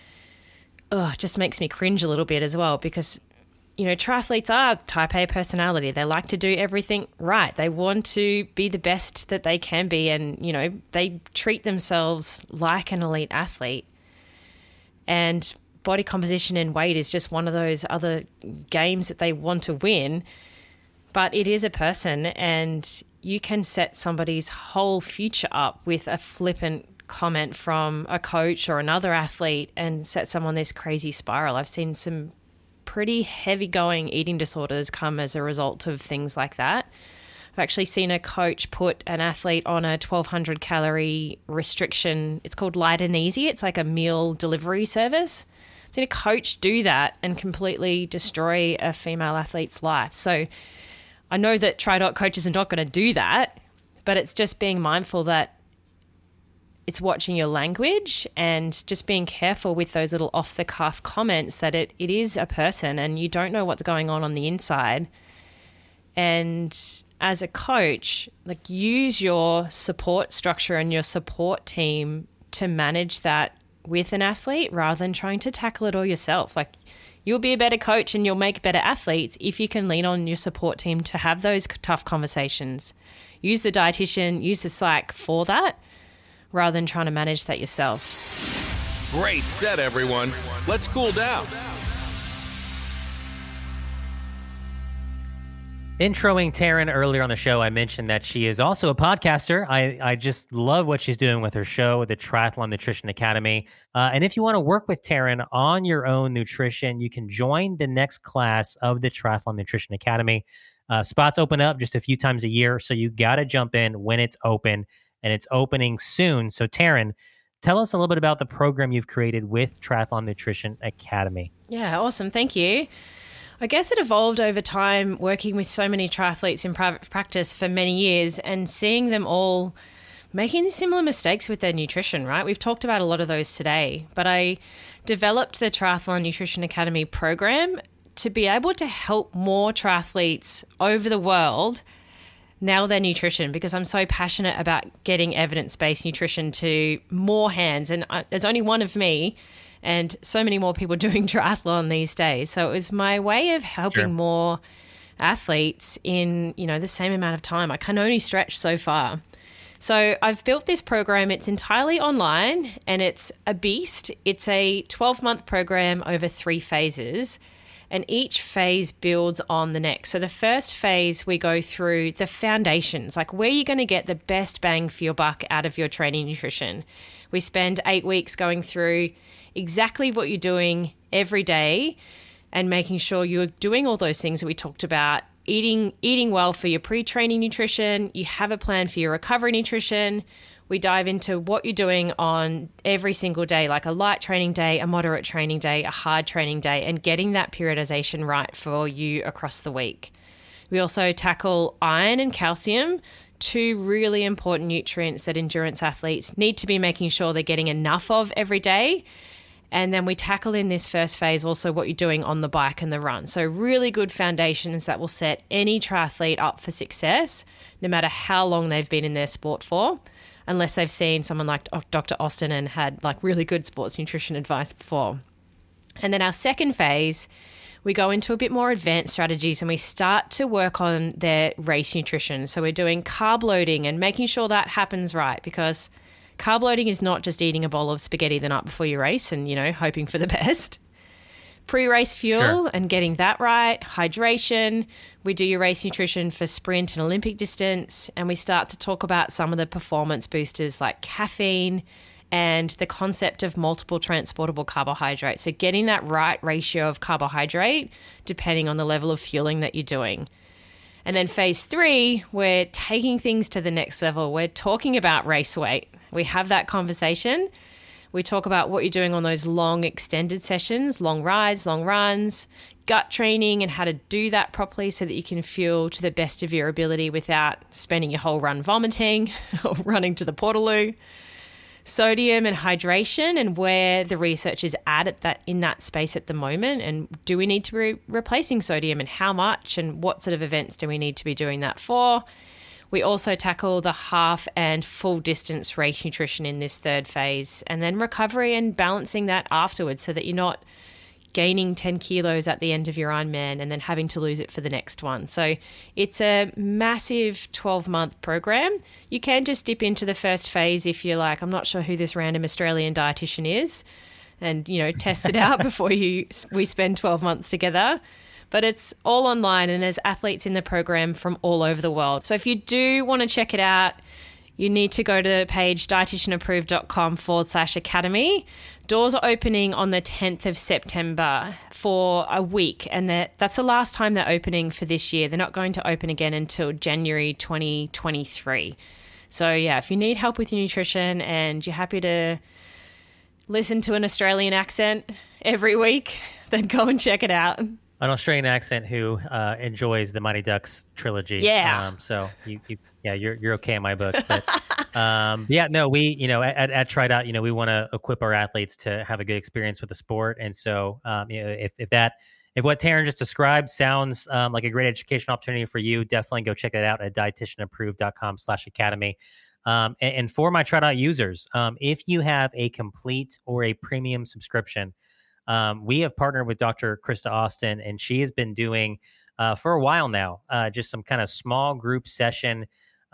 D: just makes me cringe a little bit as well, because, triathletes are type A personality. They like to do everything right. They want to be the best that they can be. And, they treat themselves like an elite athlete. And body composition and weight is just one of those other games that they want to win. But it is a person, and you can set somebody's whole future up with a flippant comment from a coach or another athlete and set someone on this crazy spiral. I've seen some pretty heavy going eating disorders come as a result of things like that. I've actually seen a coach put an athlete on a 1,200 calorie restriction. It's called Light and Easy. It's like a meal delivery service. I've seen a coach do that and completely destroy a female athlete's life. So I know that TriDoc coaches are not going to do that, but it's just being mindful that it's watching your language and just being careful with those little off-the-cuff comments that it is a person and you don't know what's going on the inside. And as a coach, use your support structure and your support team to manage that with an athlete rather than trying to tackle it all yourself. You'll be a better coach and you'll make better athletes if you can lean on your support team to have those tough conversations. Use the dietitian, use the Slack for that rather than trying to manage that yourself.
A: Great set, everyone. Let's cool down.
B: Introing Taryn earlier on the show, I mentioned that she is also a podcaster. I just love what she's doing with her show, the Triathlon Nutrition Academy. And if you want to work with Taryn on your own nutrition, you can join the next class of the Triathlon Nutrition Academy. Spots open up just a few times a year, so you got to jump in when it's open, and it's opening soon. So Taryn, tell us a little bit about the program you've created with Triathlon Nutrition Academy.
D: Yeah, awesome. Thank you. I guess it evolved over time working with so many triathletes in private practice for many years and seeing them all making similar mistakes with their nutrition, right? We've talked about a lot of those today, but I developed the Triathlon Nutrition Academy program to be able to help more triathletes over the world nail their nutrition, because I'm so passionate about getting evidence-based nutrition to more hands. And there's only one of me and so many more people doing triathlon these days. So it was my way of helping more athletes in, the same amount of time. I can only stretch so far. So I've built this program. It's entirely online and it's a beast. It's a 12-month program over 3 phases, and each phase builds on the next. So the first phase, we go through the foundations, like where you're going to get the best bang for your buck out of your training nutrition. We spend 8 weeks going through exactly what you're doing every day and making sure you're doing all those things that we talked about, eating well for your pre-training nutrition. You have a plan for your recovery nutrition. We dive into what you're doing on every single day, like a light training day, a moderate training day, a hard training day, and getting that periodization right for you across the week. We also tackle iron and calcium, two really important nutrients that endurance athletes need to be making sure they're getting enough of every day. And then we tackle in this first phase also what you're doing on the bike and the run. So really good foundations that will set any triathlete up for success, no matter how long they've been in their sport for, unless they've seen someone like Dr. Austin and had like really good sports nutrition advice before. And then our second phase, we go into a bit more advanced strategies and we start to work on their race nutrition. So we're doing carb loading and making sure that happens right, because carb loading is not just eating a bowl of spaghetti the night before your race and, hoping for the best. Pre-race fuel and getting that right, hydration. We do your race nutrition for sprint and Olympic distance, and we start to talk about some of the performance boosters like caffeine and the concept of multiple transportable carbohydrates. So getting that right ratio of carbohydrate depending on the level of fueling that you're doing. And then phase 3, we're taking things to the next level. We're talking about race weight. We have that conversation. We talk about what you're doing on those long extended sessions, long rides, long runs, gut training, and how to do that properly so that you can fuel to the best of your ability without spending your whole run vomiting or running to the portaloo. Sodium and hydration, and where the research is at in that space at the moment, and do we need to be replacing sodium and how much, and what sort of events do we need to be doing that for. We also tackle the half and full distance race nutrition in this third phase, and then recovery and balancing that afterwards so that you're not gaining 10 kilos at the end of your Ironman and then having to lose it for the next one. So it's a massive 12-month program. You can just dip into the first phase if you're like, I'm not sure who this random Australian dietitian is, and, test it out before we spend 12 months together. But it's all online and there's athletes in the program from all over the world. So if you do want to check it out, you need to go to the page dietitianapproved.com/academy. Doors are opening on the 10th of September for a week, and that's the last time they're opening for this year. They're not going to open again until January 2023. So yeah, if you need help with your nutrition and you're happy to listen to an Australian accent every week, then go and check it out.
B: An Australian accent who enjoys the Mighty Ducks trilogy.
D: Yeah.
B: So you're okay in my book. But we, at TriDot, we want to equip our athletes to have a good experience with the sport. And so, if what Taryn just described sounds like a great education opportunity for you, definitely go check it out at dietitianapproved.com/academy. And for my TriDot users, if you have a complete or a premium subscription, we have partnered with Dr. Krista Austin, and she has been doing for a while now, just some kind of small group session,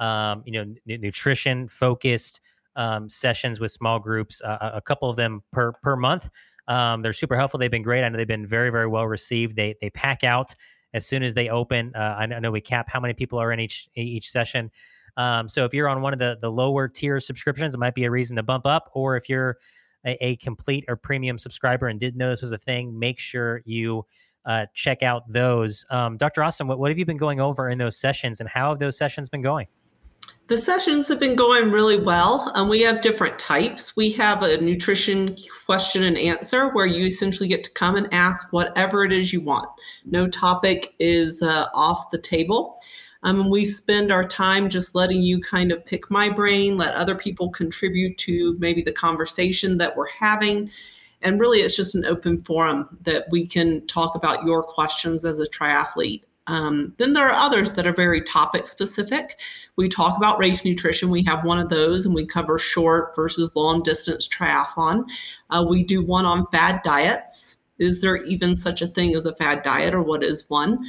B: nutrition focused sessions with small groups, a couple of them per month. They're super helpful. They've been great. I know they've been very, very well received. They pack out as soon as they open. I know we cap how many people are in each session. So if you're on one of the lower tier subscriptions, it might be a reason to bump up. Or if you're a complete or premium subscriber and didn't know this was a thing, make sure you check out those. Dr. Austin, what have you been going over in those sessions, and how have those sessions been going?
C: The sessions have been going really well. We have different types. We have a nutrition question and answer where you essentially get to come and ask whatever it is you want. No topic is off the table. We spend our time just letting you kind of pick my brain, let other people contribute to maybe the conversation that we're having. And really, it's just an open forum that we can talk about your questions as a triathlete. Then there are others that are very topic specific. We talk about race nutrition. We have one of those, and we cover short versus long distance triathlon. We do one on fad diets. Is there even such a thing as a fad diet, or what is one?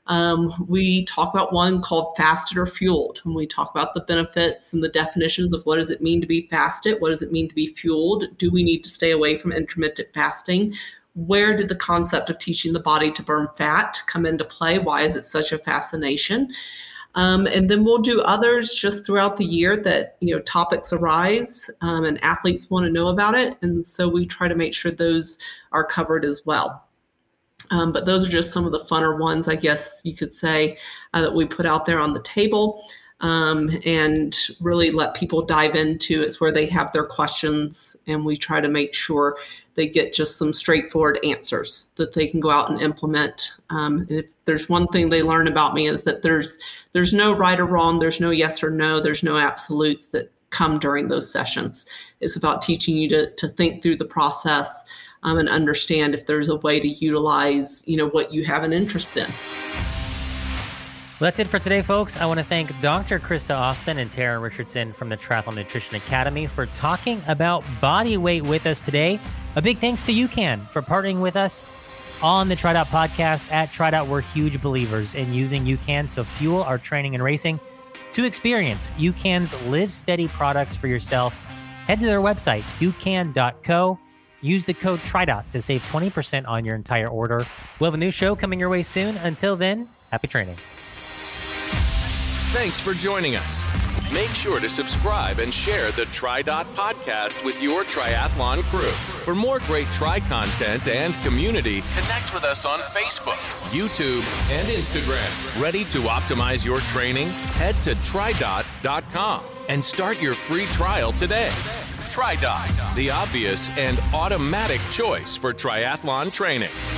C: We talk about one called fasted or fueled, and we talk about the benefits and the definitions of what does it mean to be fasted, what does it mean to be fueled, do we need to stay away from intermittent fasting, where did the concept of teaching the body to burn fat come into play, why is it such a fascination, and then we'll do others just throughout the year that topics arise and athletes want to know about it, and so we try to make sure those are covered as well. But those are just some of the funner ones, I guess you could say, that we put out there on the table and really let people dive into. It's where they have their questions, and we try to make sure they get just some straightforward answers that they can go out and implement. And if there's one thing they learn about me is that there's no right or wrong, there's no yes or no, there's no absolutes that come during those sessions. It's about teaching you to think through the process and understand if there's a way to utilize, what you have an interest in.
B: Well, that's it for today, folks. I want to thank Dr. Krista Austin and Tara Richardson from the Triathlon Nutrition Academy for talking about body weight with us today. A big thanks to UCAN for partnering with us on the TriDot podcast. At TriDot, we're huge believers in using UCAN to fuel our training and racing. To experience UCAN's Live Steady products for yourself, head to their website, ucan.co. Use the code TriDot to save 20% on your entire order. We'll have a new show coming your way soon. Until then, happy training.
A: Thanks for joining us. Make sure to subscribe and share the TriDot podcast with your triathlon crew. For more great Tri content and community, connect with us on Facebook, YouTube, and Instagram. Ready to optimize your training? Head to tridot.com and start your free trial today. TriDot, the obvious and automatic choice for triathlon training.